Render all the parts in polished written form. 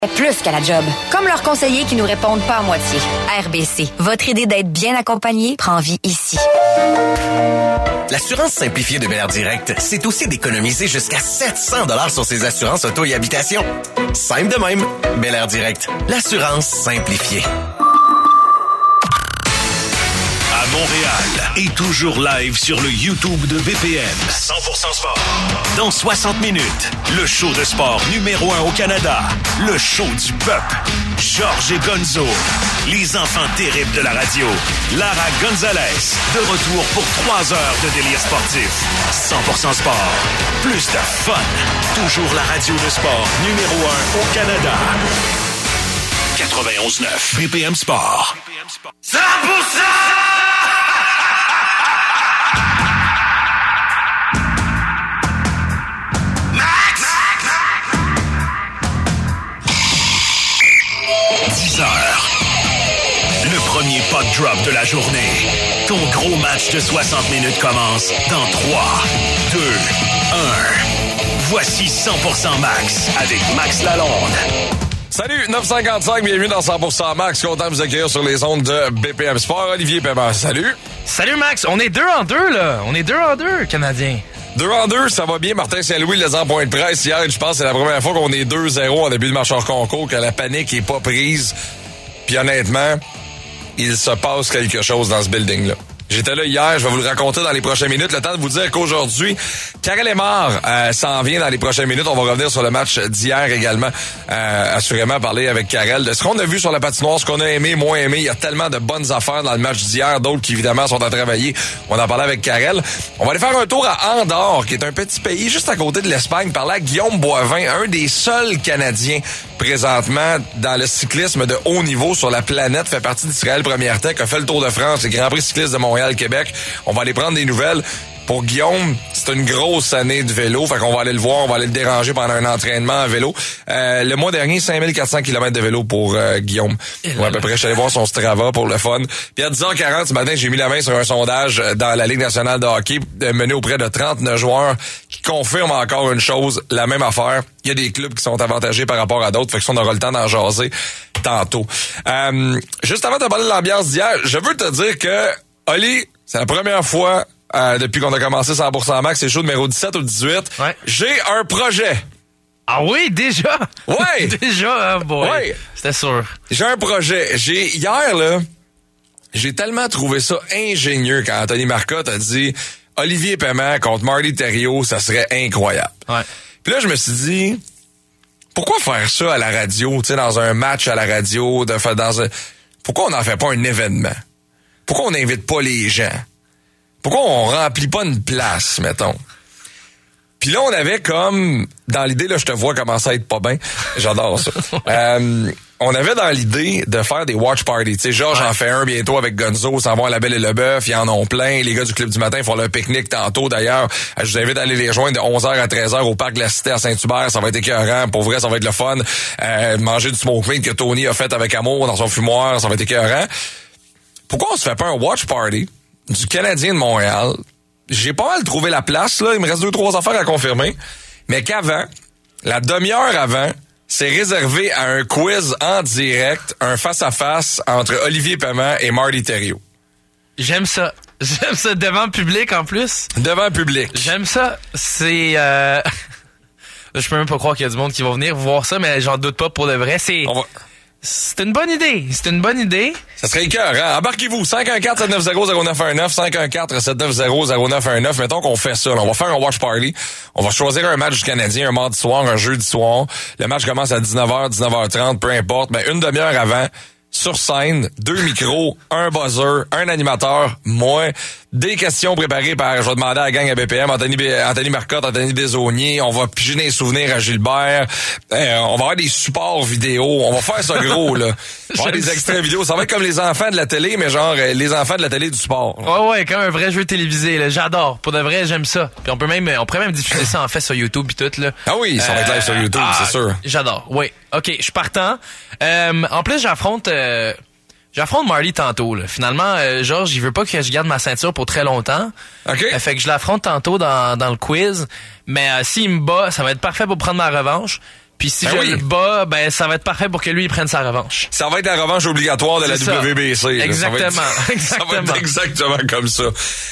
Plus qu'à la job. Comme leurs conseillers qui nous répondent pas à moitié. RBC, votre idée d'être bien accompagné prend vie ici. L'assurance simplifiée de Bel-Air Direct, c'est aussi d'économiser jusqu'à 700 $ sur ses assurances auto et habitation. Simple de même. Bel-Air Direct, l'assurance simplifiée. À Montréal et toujours live sur le YouTube de BPM. 100% sport. Dans 60 minutes, le show de sport numéro 1 au Canada. Le show du peuple. Georges et Gonzo. Les enfants terribles de la radio. Lara Gonzalez. De retour pour 3 heures de délire sportif. 100% sport. Plus de fun. Toujours la radio de sport numéro 1 au Canada. 91.9 BPM Sport. 100%! Le premier pot drop de la journée. Ton gros match de 60 minutes commence dans 3, 2, 1. Voici 100% Max avec Max Lalonde. Salut, 955, bienvenue dans 100% Max. Content de vous accueillir sur les ondes de BPM Sport. Olivier Paiement, salut. Salut Max, on est 2-2 là. On est 2-2, Canadiens. 2-2, ça va bien. Martin Saint-Louis les en point de presse hier. Je pense que c'est la première fois qu'on est 2-0 en début de match hors concours, que la panique est pas prise. Puis honnêtement, il se passe quelque chose dans ce building-là. J'étais là hier, je vais vous le raconter dans les prochaines minutes. Le temps de vous dire qu'aujourd'hui, Karel Émard s'en vient dans les prochaines minutes. On va revenir sur le match d'hier également. Assurément parler avec Karel de ce qu'on a vu sur la patinoire, ce qu'on a aimé, moins aimé. Il y a tellement de bonnes affaires dans le match d'hier, d'autres qui évidemment sont à travailler. On en parlait avec Karel. On va aller faire un tour à Andorre, qui est un petit pays juste à côté de l'Espagne. Parler à Guillaume Boivin, un des seuls Canadiens présentement dans le cyclisme de haut niveau sur la planète, fait partie d'Israël Première Tech, a fait le Tour de France, le Grand Prix cycliste de Montréal-Québec. On va aller prendre des nouvelles. Pour Guillaume, c'est une grosse année de vélo, fait qu'on va aller le voir, on va aller le déranger pendant un entraînement à vélo. Le mois dernier, 5400 km de vélo pour Guillaume. Ouais, à peu près, je suis allé voir son Strava pour le fun. Puis à 10h40 ce matin, j'ai mis la main sur un sondage dans la Ligue nationale de hockey mené auprès de 39 joueurs qui confirme encore une chose, la même affaire. Il y a des clubs qui sont avantagés par rapport à d'autres, fait que ça, on aura le temps d'en jaser tantôt. Juste avant de parler de l'ambiance d'hier, je veux te dire que, Oli, c'est la première fois depuis qu'on a commencé 100% Max, c'est show numéro 17 ou 18. Ouais. J'ai un projet. Ah oui, déjà? Ouais! Déjà, boy. Ouais. C'était sûr. J'ai un projet. Hier, là, j'ai tellement trouvé ça ingénieux quand Anthony Marcotte a dit Olivier Paiement contre Marty Thériault, ça serait incroyable. Ouais. Puis là, je me suis dit, pourquoi faire ça à la radio, tu sais, dans un match à la radio, pourquoi on n'en fait pas un événement? Pourquoi on n'invite pas les gens? Pourquoi on remplit pas une place, mettons? Puis là, on avait comme, dans l'idée, là, je te vois commencer à être pas bien. J'adore ça. On avait dans l'idée de faire des watch parties. Tu sais, Georges en fait un bientôt avec Gonzo, s'en vont à La Belle et le Bœuf, ils en ont plein. Les gars du Club du Matin font leur pique-nique tantôt. D'ailleurs, je vous invite à aller les rejoindre de 11h à 13h au Parc de la Cité à Saint-Hubert. Ça va être écœurant. Pour vrai, ça va être le fun. Manger du smoke meat que Tony a fait avec amour dans son fumoir, ça va être écœurant. Pourquoi on se fait pas un watch party du Canadien de Montréal? J'ai pas mal trouvé la place, là. Il me reste 2-3 affaires à confirmer. Mais qu'avant, la demi-heure avant, c'est réservé à un quiz en direct, un face-à-face entre Olivier Paiement et Marty Thériault. J'aime ça. J'aime ça devant le public, en plus. Devant le public. J'aime ça. C'est... Je peux même pas croire qu'il y a du monde qui va venir voir ça, mais j'en doute pas pour de vrai. C'est une bonne idée. C'est une bonne idée. Ça serait écœurant. Embarquez-vous. 514-790-0919. 514-790-0919. Mettons qu'on fait ça. Là. On va faire un watch party. On va choisir un match du Canadien un mardi soir, un jeudi soir. Le match commence à 19h, 19h30, peu importe. Mais une demi-heure avant, sur scène, 2 micros, un buzzer, un animateur, moi, des questions préparées par, je vais demander à la gang à BPM, Anthony Marcotte, Anthony Desaulniers, on va piger des souvenirs à Gilbert, on va avoir des supports vidéo, on va faire ça gros, là. On va avoir des extraits vidéo, ça va être comme les enfants de la télé, mais genre les enfants de la télé du sport. Ouais, comme un vrai jeu télévisé, là. J'adore. Pour de vrai, j'aime ça. Puis on pourrait même diffuser ça en fait sur YouTube pis tout, là. Ah oui, ça va être live sur YouTube, c'est sûr. J'adore, oui. OK, je suis partant. En plus, j'affronte Marty tantôt, là. Finalement, Georges, il veut pas que je garde ma ceinture pour très longtemps. OK. Fait que je l'affronte tantôt dans le quiz. Mais s'il me bat, ça va être parfait pour prendre ma revanche. Puis si le bats, ben ça va être parfait pour que lui il prenne sa revanche. Ça va être la revanche obligatoire de la WBC. Exactement. Ça va être exactement comme ça.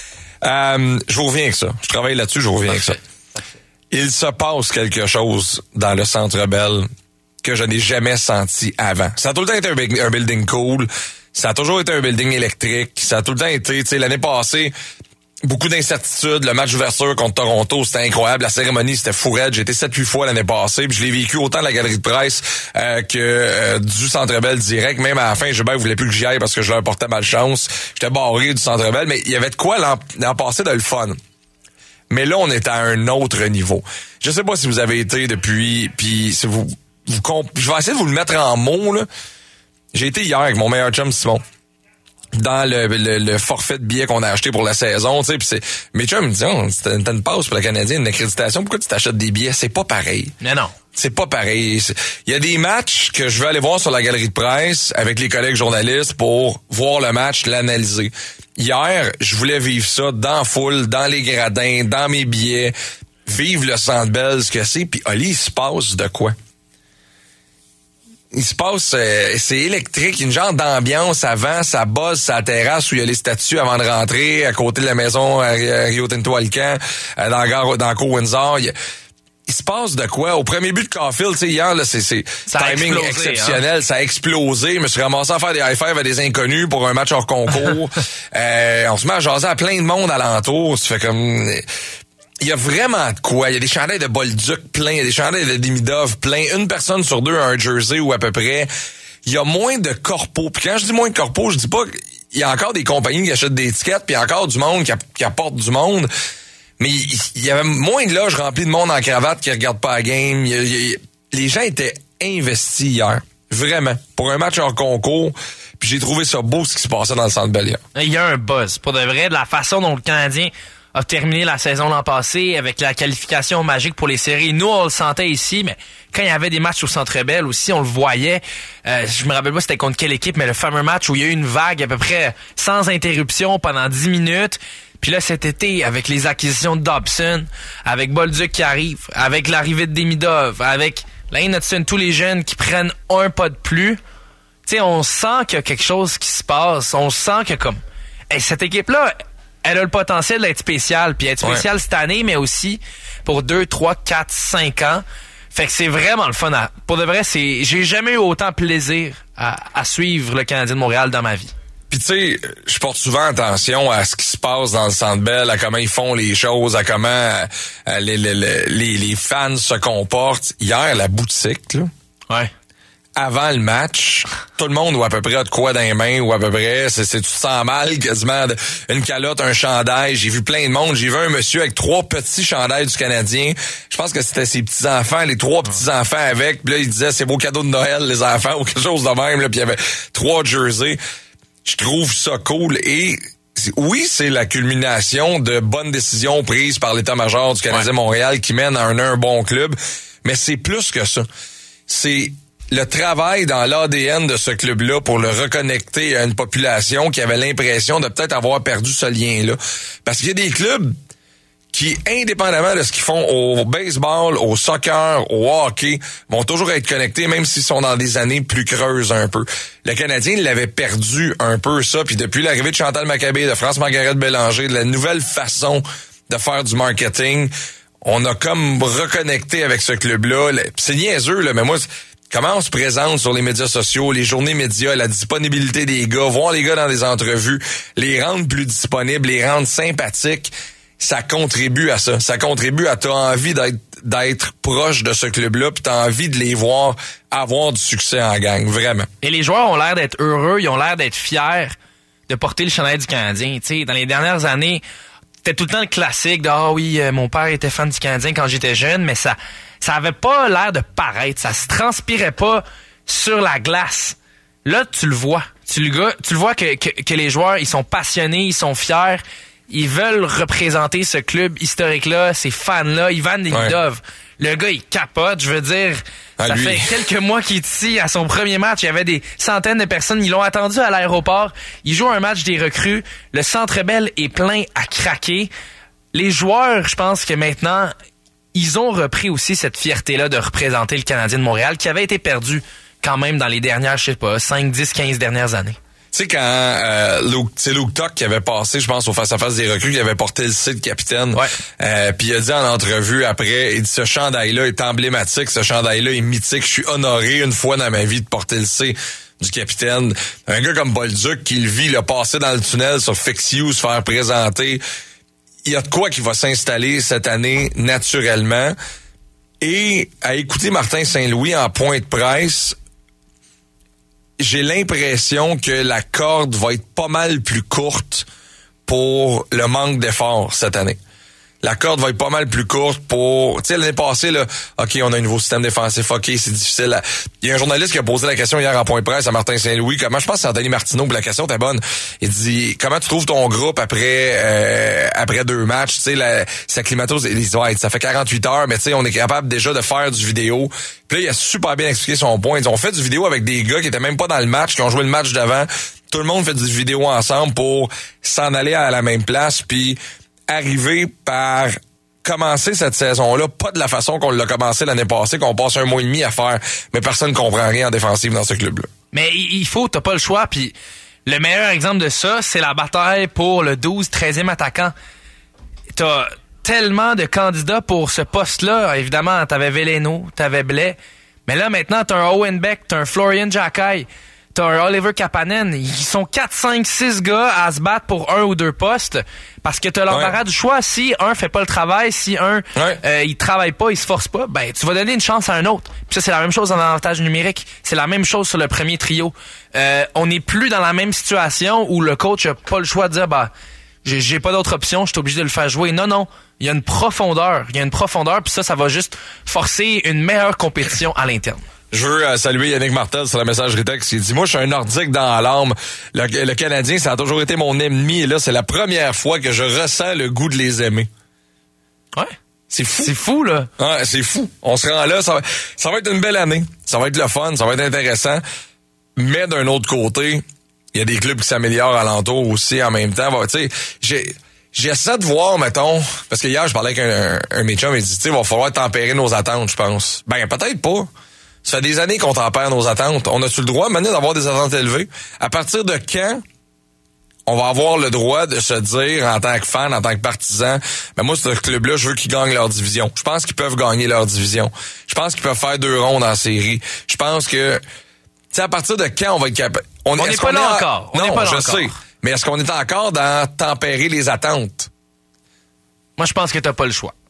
Je vous reviens avec ça. Je travaille là-dessus, je vous reviens avec ça. Il se passe quelque chose dans le Centre Bell que je n'ai jamais senti avant. Ça a tout le temps été un building cool. Ça a toujours été un building électrique. Ça a tout le temps été, tu sais, l'année passée, beaucoup d'incertitudes. Le match d'ouverture contre Toronto, c'était incroyable. La cérémonie, c'était fou raide. J'ai été 7-8 fois l'année passée. Puis je l'ai vécu autant à la galerie de presse que du Centre Bell direct. Même à la fin, Gilbert voulait plus que j'y aille parce que je leur portais malchance. J'étais barré du Centre Bell. Mais il y avait de quoi l'an passé de le fun. Mais là, on est à un autre niveau. Je sais pas si vous avez été depuis, puis si je vais essayer de vous le mettre en mots, là. J'ai été hier avec mon meilleur chum Simon dans le forfait de billets qu'on a acheté pour la saison, tu sais, puis mes chums me disent, t'as une passe pour le Canadien, une accréditation, pourquoi tu t'achètes des billets? C'est pas pareil. Mais non. C'est pas pareil. Il y a des matchs que je vais aller voir sur la galerie de presse avec les collègues journalistes pour voir le match, l'analyser. Hier, je voulais vivre ça dans la foule, dans les gradins, dans mes billets, vivre le Centre Bell, ce que c'est, puis Oli, il se passe de quoi? Il se passe, c'est électrique, une genre d'ambiance avant, ça buzz sa terrasse où il y a les statues avant de rentrer, à côté de la maison à Rio Tinto Alcan, dans Co-Windsor. Il se passe de quoi? Au premier but de Caulfield, tu sais, hier, là, c'est timing explosé, exceptionnel, hein? Ça a explosé. Je me suis ramassé à faire des high-fives à des inconnus pour un match hors concours. On se met à jaser à plein de monde alentour. Ça fait comme... Il y a vraiment de quoi. Il y a des chandails de Bolduc plein, il y a des chandails de Demidov plein. Une personne sur deux a un jersey ou à peu près. Il y a moins de corpos. Puis quand je dis moins de corpos, je dis pas qu'il y a encore des compagnies qui achètent des étiquettes, puis il y a encore du monde qui apporte du monde. Mais il y avait moins de loges remplies de monde en cravate qui regarde pas la game. Les gens étaient investis hier. Vraiment. Pour un match hors concours. Puis j'ai trouvé ça beau ce qui se passait dans le Centre Bell hier. Il y a un buzz. Pour de vrai, de la façon dont le Canadien a terminé la saison l'an passé avec la qualification magique pour les séries. Nous, on le sentait ici, mais quand il y avait des matchs au Centre Bell aussi, on le voyait. Je me rappelle pas c'était contre quelle équipe, mais le fameux match où il y a eu une vague à peu près sans interruption pendant 10 minutes. Puis là, cet été, avec les acquisitions de Dobson, avec Bolduc qui arrive, avec l'arrivée de Demidov, avec Lane Hudson, tous les jeunes qui prennent un pas de plus, tu sais, on sent qu'il y a quelque chose qui se passe. On sent que comme... cette équipe-là... Elle a le potentiel d'être spéciale, puis être spéciale cette année, mais aussi pour 2, 3, 4, 5 ans. Fait que c'est vraiment le fun. Pour de vrai, j'ai jamais eu autant plaisir à suivre le Canadien de Montréal dans ma vie. Puis tu sais, je porte souvent attention à ce qui se passe dans le Centre Bell, à comment ils font les choses, à comment les fans se comportent. Hier, la boutique, là. Ouais. Avant le match, tout le monde ou à peu près a de quoi dans les mains ou à peu près, tu te sens mal quasiment, une calotte, un chandail. J'ai vu plein de monde. J'ai vu un monsieur avec 3 petits chandails du Canadien. Je pense que c'était ses petits-enfants, les 3 petits-enfants avec. Puis là, il disait, c'est vos cadeaux de Noël, les enfants, ou quelque chose de même. Là. Puis il y avait 3 jerseys. Je trouve ça cool. Et oui, c'est la culmination de bonnes décisions prises par l'état-major du Canadien Montréal qui mène à un bon club. Mais c'est plus que ça. C'est le travail dans l'ADN de ce club-là pour le reconnecter à une population qui avait l'impression de peut-être avoir perdu ce lien-là. Parce qu'il y a des clubs qui, indépendamment de ce qu'ils font au baseball, au soccer, au hockey, vont toujours être connectés, même s'ils sont dans des années plus creuses un peu. Le Canadien, il avait perdu un peu ça, puis depuis l'arrivée de Chantal Maccabé, de France-Margaret Bélanger, de la nouvelle façon de faire du marketing, on a comme reconnecté avec ce club-là. C'est niaiseux, là, mais moi... Comment on se présente sur les médias sociaux, les journées médias, la disponibilité des gars, voir les gars dans des entrevues, les rendre plus disponibles, les rendre sympathiques, ça contribue à ça. Ça contribue à t'as envie d'être proche de ce club-là, puis t'as envie de les voir avoir du succès en gang, vraiment. Et les joueurs ont l'air d'être heureux, ils ont l'air d'être fiers de porter le chandail du Canadien. Tu sais, dans les dernières années, c'était tout le temps le classique de « Ah oui, mon père était fan du Canadien quand j'étais jeune », mais ça avait pas l'air de paraître, ça se transpirait pas sur la glace. Là, tu le vois. Tu le vois que les joueurs, ils sont passionnés, ils sont fiers, ils veulent représenter ce club historique-là, ces fans-là. Ivan Demidov, le gars, il capote, je veux dire. Ça fait quelques mois qu'il est ici. À son premier match, il y avait des centaines de personnes. Ils l'ont attendu à l'aéroport. Il joue un match des recrues. Le Centre Bell est plein à craquer. Les joueurs, je pense que maintenant... ils ont repris aussi cette fierté-là de représenter le Canadien de Montréal qui avait été perdu quand même dans les dernières, je sais pas, 5, 10, 15 dernières années. Tu sais, quand Luke Tuck qui avait passé, je pense, au face-à-face des recrues, qui avait porté le C de capitaine, puis il a dit en entrevue après, il dit, ce chandail-là est emblématique, ce chandail-là est mythique, je suis honoré une fois dans ma vie de porter le C du capitaine. Un gars comme Bolduc qui le vit, il a passé dans le tunnel sur Fix You, se faire présenter. Il y a de quoi qui va s'installer cette année naturellement. Et à écouter Martin Saint-Louis en point de presse, j'ai l'impression que la corde va être pas mal plus courte pour le manque d'efforts cette année. La corde va être pas mal plus courte pour... Tu sais, l'année passée, là, OK, on a un nouveau système défensif, OK, c'est difficile. Il y a un journaliste qui a posé la question hier en point de presse à Martin Saint-Louis. Je pense que c'est Anthony Martineau, puis la question était bonne. Il dit, comment tu trouves ton groupe après 2 matchs? Tu sais, s'acclimater, il dit, ouais, ça fait 48 heures, mais tu sais, on est capable déjà de faire du vidéo. Puis là, il a super bien expliqué son point. Ils ont fait du vidéo avec des gars qui étaient même pas dans le match, qui ont joué le match d'avant. Tout le monde fait du vidéo ensemble pour s'en aller à la même place, puis arriver par commencer cette saison-là, pas de la façon qu'on l'a commencé l'année passée, qu'on passe 1 mois et demi à faire, mais personne ne comprend rien en défensive dans ce club-là. Mais t'as pas le choix, puis le meilleur exemple de ça, c'est la bataille pour le 12-13e attaquant. T'as tellement de candidats pour ce poste-là. Évidemment, t'avais Veleno, t'avais Blais, mais là, maintenant, t'as un Owen Beck, t'as un Florian Jacquet, t'as un Oliver Kapanen. Ils sont 4, 5, 6 gars à se battre pour 1 ou 2 postes parce que t'as l'embarras du choix. Si un fait pas le travail, si un il travaille pas, il se force pas, ben tu vas donner une chance à un autre. Puis ça, c'est la même chose en avantage numérique. C'est la même chose sur le premier trio. On n'est plus dans la même situation où le coach a pas le choix de dire j'ai pas d'autre option, je suis obligé de le faire jouer. Non. Il y a une profondeur. Puis ça va juste forcer une meilleure compétition à l'interne. Je veux saluer Yannick Martel sur la messagerie texte. Il dit, moi, je suis un Nordique dans l'âme. Le Canadien, ça a toujours été mon ennemi. Et là, c'est la première fois que je ressens le goût de les aimer. Ouais. C'est fou. C'est fou, là. Ouais, c'est fou. On se rend là. Ça va être une belle année. Ça va être le fun. Ça va être intéressant. Mais d'un autre côté, il y a des clubs qui s'améliorent alentour aussi en même temps. Tu sais, j'essaie de voir, mettons, parce que hier, je parlais avec un mes chums, il dit, tu sais, il va falloir tempérer nos attentes, je pense. Ben, peut-être pas. Ça fait des années qu'on tempère nos attentes. On a-tu le droit, maintenant, d'avoir des attentes élevées? À partir de quand on va avoir le droit de se dire, en tant que fan, en tant que partisan, ben moi, ce club-là, je veux qu'ils gagnent leur division. Je pense qu'ils peuvent gagner leur division. Je pense qu'ils peuvent faire 2 rondes en série. Je pense que, tu sais, à partir de quand on va être capable... On n'est pas là encore. Non, je sais. Mais est-ce qu'on est encore dans tempérer les attentes? Moi, je pense que t'as pas le choix.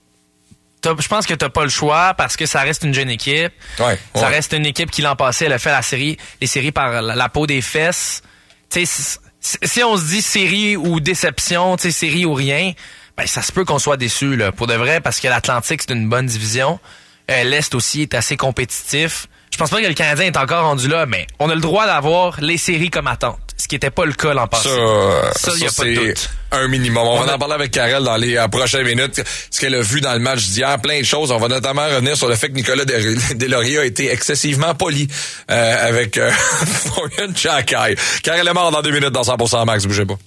Je pense que t'as pas le choix parce que ça reste une jeune équipe. Ça reste une équipe qui l'an passé, elle a fait les séries par la peau des fesses. Tu sais, si on se dit série ou déception, tu sais, série ou rien, ben ça se peut qu'on soit déçu là, pour de vrai, parce que l'Atlantique c'est une bonne division. L'Est aussi est assez compétitif. Je pense pas que le Canadien est encore rendu là, mais on a le droit d'avoir les séries comme attente, ce qui était pas le cas l'an passé. Ça, y a pas de doute. Un minimum. On va en parler avec Karel dans les prochaines minutes. Ce qu'elle a vu dans le match d'hier, plein de choses. On va notamment revenir sur le fait que Nicolas Deslauriers a été excessivement poli avec Florian Jacquet. Karel est mort dans 2 minutes dans 100% Max. Bougez pas.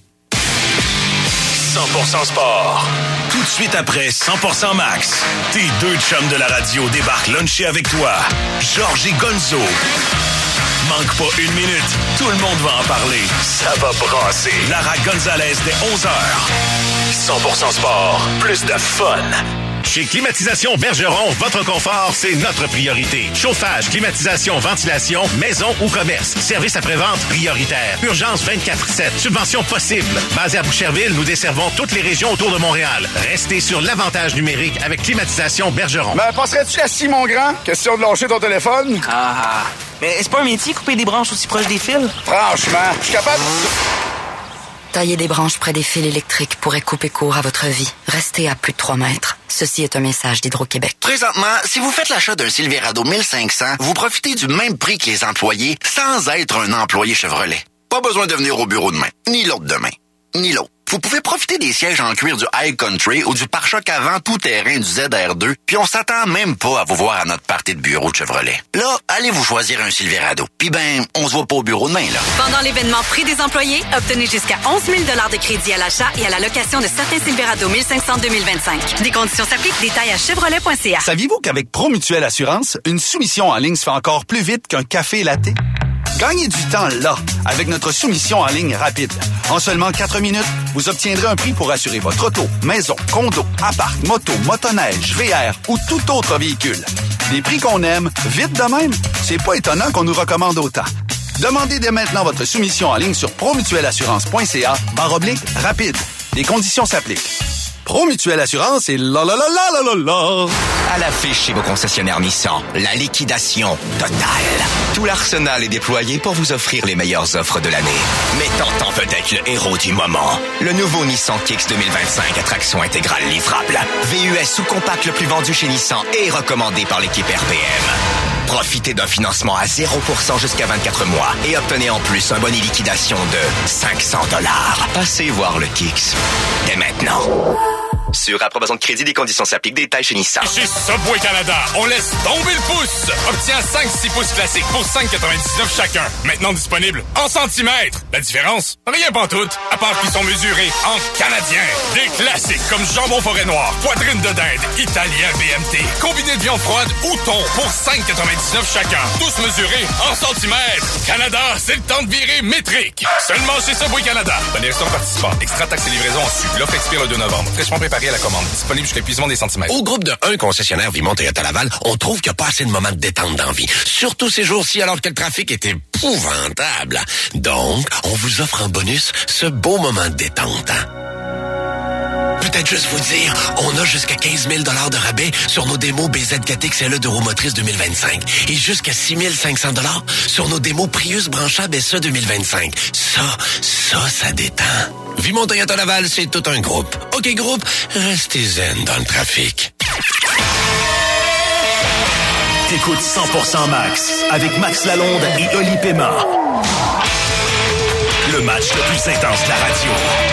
100% Sport. Tout de suite après 100% Max, tes 2 chums de la radio débarquent luncher avec toi. Georges et Gonzo. Manque pas 1 minute, tout le monde va en parler. Ça va brasser. Lara Gonzalez dès 11h. 100% Sport, plus de fun. Chez Climatisation Bergeron, votre confort, c'est notre priorité. Chauffage, climatisation, ventilation, maison ou commerce. Service après-vente prioritaire. Urgence 24/7. Subvention possible. Basé à Boucherville, nous desservons toutes les régions autour de Montréal. Restez sur l'avantage numérique avec Climatisation Bergeron. Ben, passerais-tu assis, mon grand? Question de lâcher ton téléphone? Mais c'est pas un métier, couper des branches aussi proches des fils? Franchement, je suis capable... Tailler des branches près des fils électriques pourrait couper court à votre vie. Restez à plus de 3 mètres. Ceci est un message d'Hydro-Québec. Présentement, si vous faites l'achat d'un Silverado 1500, vous profitez du même prix que les employés sans être un employé Chevrolet. Pas besoin de venir au bureau demain, ni l'autre demain, ni l'autre. vous pouvez profiter des sièges en cuir du High Country ou du pare-choc avant tout-terrain du ZR2, puis on s'attend même pas à vous voir à notre partie de bureau de Chevrolet. Là, allez vous choisir un Silverado. Puis on se voit pas au bureau demain, là. Pendant l'événement Prix des employés, obtenez jusqu'à 11 000 $ de crédit à l'achat et à la location de certains Silverado 1500 2025. Des conditions s'appliquent. Détails à chevrolet.ca. Saviez-vous qu'avec Promutuelle Assurance, une soumission en ligne se fait encore plus vite qu'un café latte? Gagnez du temps là, avec notre soumission en ligne rapide. En seulement 4 minutes, vous obtiendrez un prix pour assurer votre auto, maison, condo, appart, moto, motoneige, VR ou tout autre véhicule. Des prix qu'on aime, vite de même, c'est pas étonnant qu'on nous recommande autant. Demandez dès maintenant votre soumission en ligne sur promutuelleassurance.ca/rapide. Les conditions s'appliquent. Promutuelle Assurance et la. À l'affiche chez vos concessionnaires Nissan, la liquidation totale. Tout l'arsenal est déployé pour vous offrir les meilleures offres de l'année. Mais t'entends peut-être le héros du moment. Le nouveau Nissan Kicks 2025 à traction intégrale livrable. VUS sous-compact le plus vendu chez Nissan et recommandé par l'équipe RPM. Profitez d'un financement à 0% jusqu'à 24 mois et obtenez en plus un bonus liquidation de $500. Passez voir le Kicks dès maintenant. Sur approbation de crédit, des conditions s'appliquent. Détails chez Nissan. Chez Subway Canada, on laisse tomber le pouce. Obtiens 5-6 pouces classiques pour $5,99 chacun. Maintenant disponible en centimètres. La différence? Rien pantoute, à part qu'ils sont mesurés en canadien. Des classiques comme jambon forêt noir, poitrine de dinde, italien BMT, combiné de viande froide ou thon pour $5,99 chacun. Tous mesurés en centimètres. Canada, c'est le temps de virer métrique. Seulement chez Subway Canada. Dans les restaurants participants, extra taxes et livraison en su. L'offre expire le 2 novembre. Fraîchement préparé à la commande. Disponible jusqu'à épuisement des centimètres. Au groupe de 1 concessionnaire Vimont Toyota Laval, on trouve qu'il n'y a pas assez de moments de détente dans la vie. Surtout ces jours-ci, alors que le trafic est épouvantable. Donc, on vous offre en bonus ce beau moment de détente. Peut-être juste vous dire, on a jusqu'à 15 000 $ de rabais sur nos démos BZ4X XLE d'Euromotrice 2025 et jusqu'à 6 500 $ sur nos démos Prius branchables SE 2025. Ça détend. Vimont Toyota Laval, c'est tout un groupe. OK, groupe, restez zen dans le trafic. T'écoutes 100% Max avec Max Lalonde et Oli Pema. Le match le plus intense de la radio.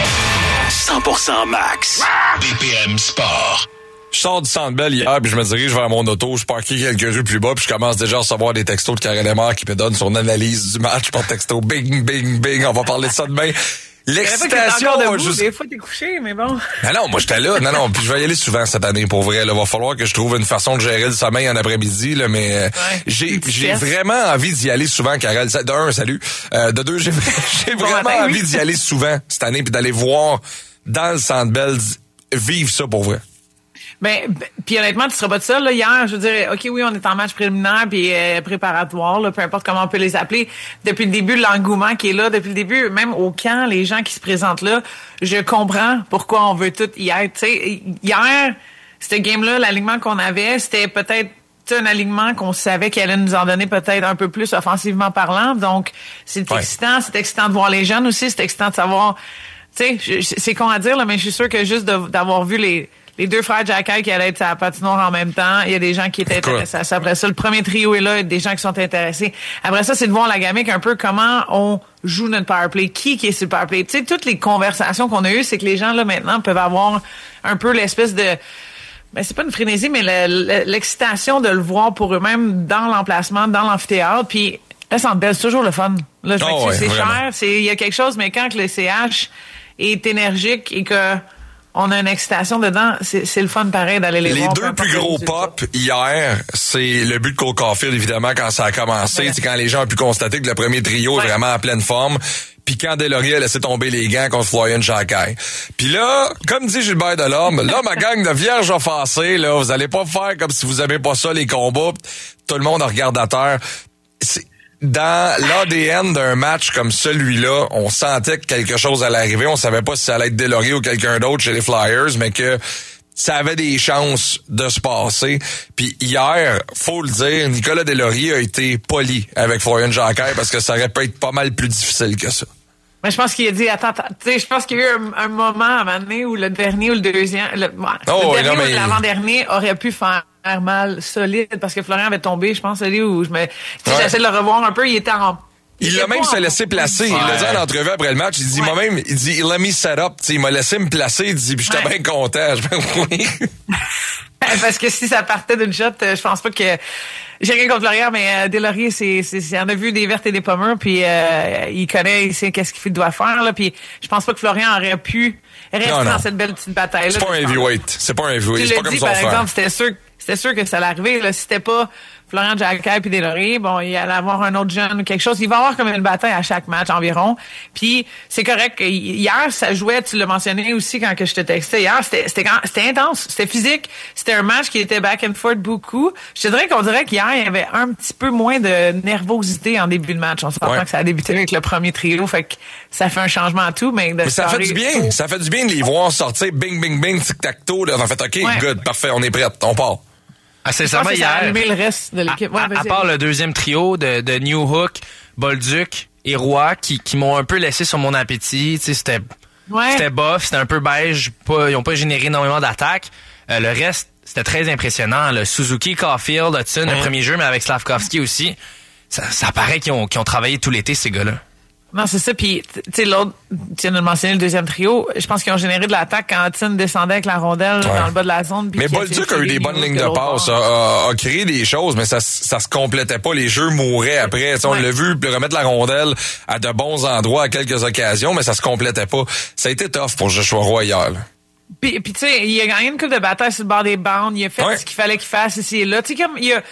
100% Max. BPM Sport. Je sors du Centre Bell hier, puis je me dirige vers mon auto, je parque quelques rues plus bas, puis je commence déjà à recevoir des textos de Karel Lemar qui me donne son analyse du match par texto. Bing, bing, bing, on va parler de ça demain. L'excitation va juste... Des fois, t'es couché, mais bon. Non, moi, j'étais là. Non, puis je vais y aller souvent cette année, pour vrai. Il va falloir que je trouve une façon de gérer le sommeil en après-midi, là, mais j'ai vraiment envie d'y aller souvent, Karel. De un, salut. De deux, j'ai vraiment envie d'y aller souvent cette année, puis d'aller voir dans le Centre Bell vivre ça pour vrai. Puis honnêtement, tu seras pas tout seul, là. Hier, je veux dire, OK, oui, on est en match préliminaire puis préparatoire, là, peu importe comment on peut les appeler. Depuis le début, l'engouement qui est là, depuis le début, même au camp, les gens qui se présentent là, je comprends pourquoi on veut tout y être. Tu sais, hier, ce game-là, l'alignement qu'on avait, c'était peut-être un alignement qu'on savait qu'il allait nous en donner peut-être un peu plus offensivement parlant. Donc, c'est excitant. C'est excitant de voir les jeunes aussi. C'est excitant de savoir... Tu sais, c'est con à dire, là, mais je suis sûr que juste d'avoir vu les deux frères Jacky qui allaient être à la patinoire en même temps, il y a des gens qui étaient intéressés. Après ça, le premier trio est là, il y a des gens qui sont intéressés. Après ça, c'est de voir la gamique un peu comment on joue notre powerplay, qui est sur le powerplay. Tu sais, toutes les conversations qu'on a eues, c'est que les gens, là, maintenant, peuvent avoir un peu l'espèce de... c'est pas une frénésie, mais l'excitation de le voir pour eux-mêmes dans l'emplacement, dans l'amphithéâtre. Puis là, Centre Bell, c'est toujours le fun. Là, c'est cher, il y a quelque chose, mais quand que le CH est énergique et que on a une excitation dedans, c'est le fun pareil d'aller les voir. Les deux plus gros pop hier, c'est le but de Cole Caulfield, évidemment, quand ça a commencé. Ouais. Quand les gens ont pu constater que le premier trio est vraiment en pleine forme. Puis quand Deslauriers a laissé tomber les gants contre Florian Jacky. Puis là, comme dit Gilbert Delorme, là, ma gang de vierges offensées, là, vous allez pas faire comme si vous aimez pas ça, les combats. Tout le monde regarde à terre. Dans l'ADN d'un match comme celui-là, on sentait que quelque chose allait arriver. On savait pas si ça allait être Deslauriers ou quelqu'un d'autre chez les Flyers, mais que ça avait des chances de se passer. Puis hier, faut le dire, Nicolas Deslauriers a été poli avec Florian Jacky parce que ça aurait pu être pas mal plus difficile que ça. Mais je pense qu'il a dit, attends, tu sais, je pense qu'il y a eu un moment à un moment donné où le dernier ou le deuxième, le dernier ou l'avant-dernier aurait pu faire mal solide parce que Florian avait tombé, je pense, où j'essaie de le revoir un peu, il était Il l'a même se laissé placer. Il l'a dit en entrevue après le match. Il dit, moi-même, il dit, il l'a mis set up. T'sais, il m'a laissé me placer. Il dit, puis j'étais bien content. Oui. Parce que si ça partait d'une shot, je pense pas que... J'ai rien contre Florian, mais Deslauriers, c'est on a vu des vertes et des pommures, puis il connaît, il sait qu'est-ce qu'il doit faire, là, puis je pense pas que Florian aurait pu rester dans cette belle petite bataille-là. C'est pas un heavyweight. C'est pas un heavyweight. C'est pas comme son frère. Par exemple, c'était sûr que ça allait arriver, là. Si c'était pas Florian Jacquet puis Deslauriers, bon, il allait avoir un autre jeune ou quelque chose. Il va avoir comme une bataille à chaque match environ. Puis c'est correct que hier, ça jouait, tu l'as mentionné aussi quand que je te textais hier, c'était intense, c'était physique, c'était un match qui était back and forth beaucoup. Je te dirais qu'on dirait qu'hier, il y avait un petit peu moins de nervosité en début de match. On s'entend que ça a débuté avec le premier trio, fait que ça fait un changement à tout, mais ça fait du bien. Ça fait du bien de les voir sortir bing, bing, bing, tic-tac-toe. Là. On a fait OK, good, parfait, on est prêt, on part. Ah, sincèrement, hier, ça a allumé le reste de l'équipe. À part le deuxième trio de New Hook, Bolduc et Roy qui m'ont un peu laissé sur mon appétit. C'était bof, c'était un peu beige. Ils n'ont pas généré énormément d'attaques. Le reste, c'était très impressionnant. Le Suzuki, Caulfield, Hudson, le premier jeu, mais avec Slavkovski aussi. Ça paraît qu'ils ont travaillé tout l'été, ces gars-là. Non, c'est ça. Puis, tu sais, l'autre, tu viens de mentionner le deuxième trio. Je pense qu'ils ont généré de l'attaque quand Hudson descendait avec la rondelle dans le bas de la zone. Mais Bolduc a eu des bonnes lignes de passe, a créé des choses, mais ça se complétait pas. Les jeux mouraient après. On l'a vu remettre la rondelle à de bons endroits à quelques occasions, mais ça se complétait pas. Ça a été tough pour Joshua Roy hier. Puis tu sais, il a gagné une coupe de bataille sur le bord des bandes, il a fait ce qu'il fallait qu'il fasse ici et là. Tu sais, comme il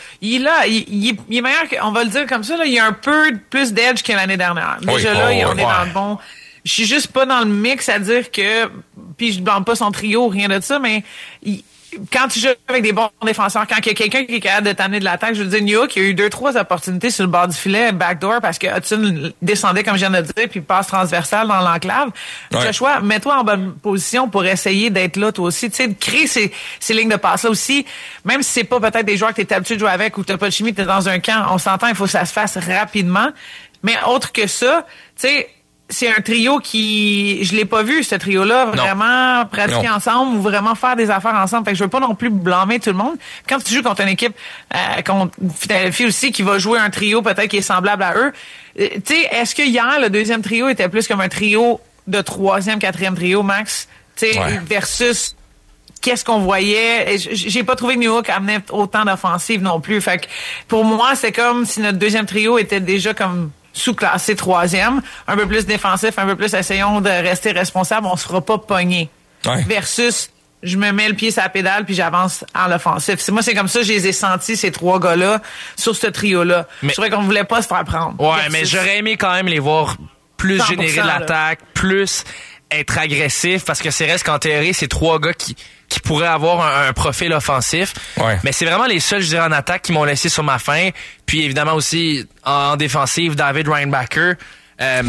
est meilleur, on va le dire comme ça, là, il y a un peu plus d'edge que l'année dernière. Déjà on est dans le bon. Je suis juste pas dans le mix à dire que, puis je blâme pas son trio, rien de ça, mais quand tu joues avec des bons défenseurs, quand il y a quelqu'un qui est capable de t'amener de l'attaque, je veux dire, New York, il y a eu 2-3 opportunités sur le bord du filet, backdoor, parce que Hudson descendait, comme je viens de dire, puis passe transversale dans l'enclave. Joshua, mets-toi en bonne position pour essayer d'être là, toi aussi. Tu sais, de créer ces lignes de passe-là aussi, même si c'est pas peut-être des joueurs que t'es habitué de jouer avec ou t'as pas de chimie, t'es dans un camp, on s'entend, il faut que ça se fasse rapidement. Mais autre que ça, tu sais, c'est un trio qui, je l'ai pas vu, ce trio-là, vraiment pratiquer ensemble ou vraiment faire des affaires ensemble. Fait que je veux pas non plus blâmer tout le monde. Quand tu joues contre une équipe, contre Philadelphie aussi, qui va jouer un trio peut-être qui est semblable à eux, tu sais, est-ce que hier, le deuxième trio était plus comme un trio de troisième, quatrième trio, Max? Tu sais, versus qu'est-ce qu'on voyait? J'ai pas trouvé que New York amenait autant d'offensives non plus. Fait que, pour moi, c'est comme si notre deuxième trio était déjà comme sous-classé troisième, un peu plus défensif, un peu plus essayons de rester responsable, on se fera pas pogner. Versus, je me mets le pied sur la pédale puis j'avance en l'offensif. Moi, c'est comme ça que je les ai sentis, ces trois gars-là, sur ce trio-là. Je trouvais qu'on voulait pas se faire prendre. Ouais, versus, mais j'aurais aimé quand même les voir plus générer de l'attaque, plus être agressif, parce que c'est reste qu'en théorie, c'est trois gars qui pourraient avoir un profil offensif. Mais c'est vraiment les seuls, je dirais, en attaque qui m'ont laissé sur ma faim. Puis évidemment aussi, en défensive, David Reinbacher. Ça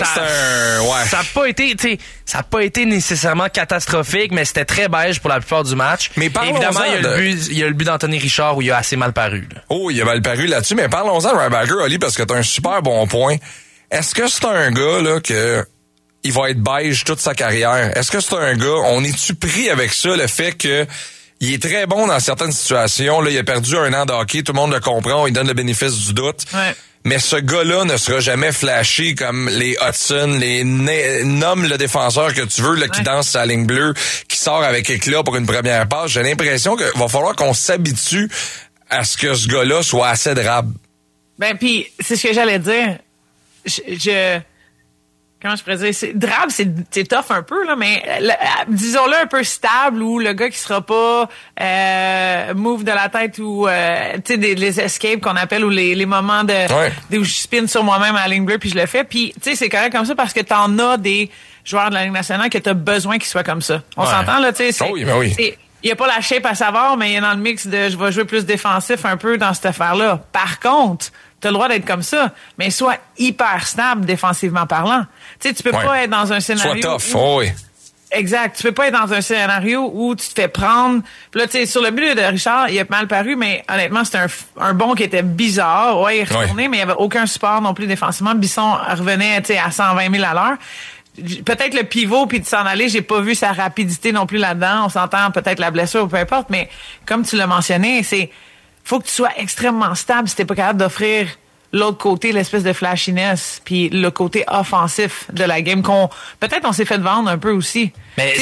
a pas été nécessairement catastrophique, mais c'était très beige pour la plupart du match. Mais évidemment, il y a le but d'Anthony Richard où il a assez mal paru. Là. Oh, il a mal paru là-dessus, mais parlons-en de Reinbacher, Oli, parce que t'as un super bon point. Est-ce que c'est un gars là que il va être beige toute sa carrière? Est-ce que c'est un gars, on est-tu pris avec ça, le fait que il est très bon dans certaines situations, là, il a perdu un an de hockey, tout le monde le comprend, il donne le bénéfice du doute. Mais ce gars-là ne sera jamais flashé comme les Hudson, nomme le défenseur que tu veux, là, qui danse sa ligne bleue, qui sort avec éclat pour une première passe. J'ai l'impression qu'il va falloir qu'on s'habitue à ce que ce gars-là soit assez drabe. Ben, puis c'est ce que j'allais dire. Comment je pourrais dire? Drabe, c'est tough un peu, là, mais disons-le un peu stable, ou le gars qui sera pas move de la tête, ou tu sais, les escapes qu'on appelle, ou les moments où je spin sur moi-même à la ligne bleue puis je le fais. Puis tu sais, c'est correct comme ça parce que t'en as des joueurs de la Ligue nationale que t'as besoin qu'ils soient comme ça. On s'entend, là, tu sais. Il y a pas la shape à savoir, mais il y a dans le mix de je vais jouer plus défensif un peu dans cette affaire-là. Par contre, t'as le droit d'être comme ça, mais sois hyper stable défensivement parlant. Tu sais, tu peux pas être dans un scénario... Sois tough, Exact. Tu peux pas être dans un scénario où tu te fais prendre... Puis là, tu sais, sur le but de Richard, il a mal paru, mais honnêtement, c'était un bon qui était bizarre. Ouais, il retournait, mais il y avait aucun support non plus défensivement. Bisson revenait, tu sais, à 120 000 à l'heure. Peut-être le pivot puis de s'en aller, j'ai pas vu sa rapidité non plus là-dedans. On s'entend peut-être la blessure ou peu importe, mais comme tu l'as mentionné, faut que tu sois extrêmement stable si t'es pas capable d'offrir l'autre côté, l'espèce de flashiness, puis le côté offensif de la game peut-être on s'est fait vendre un peu aussi. Mais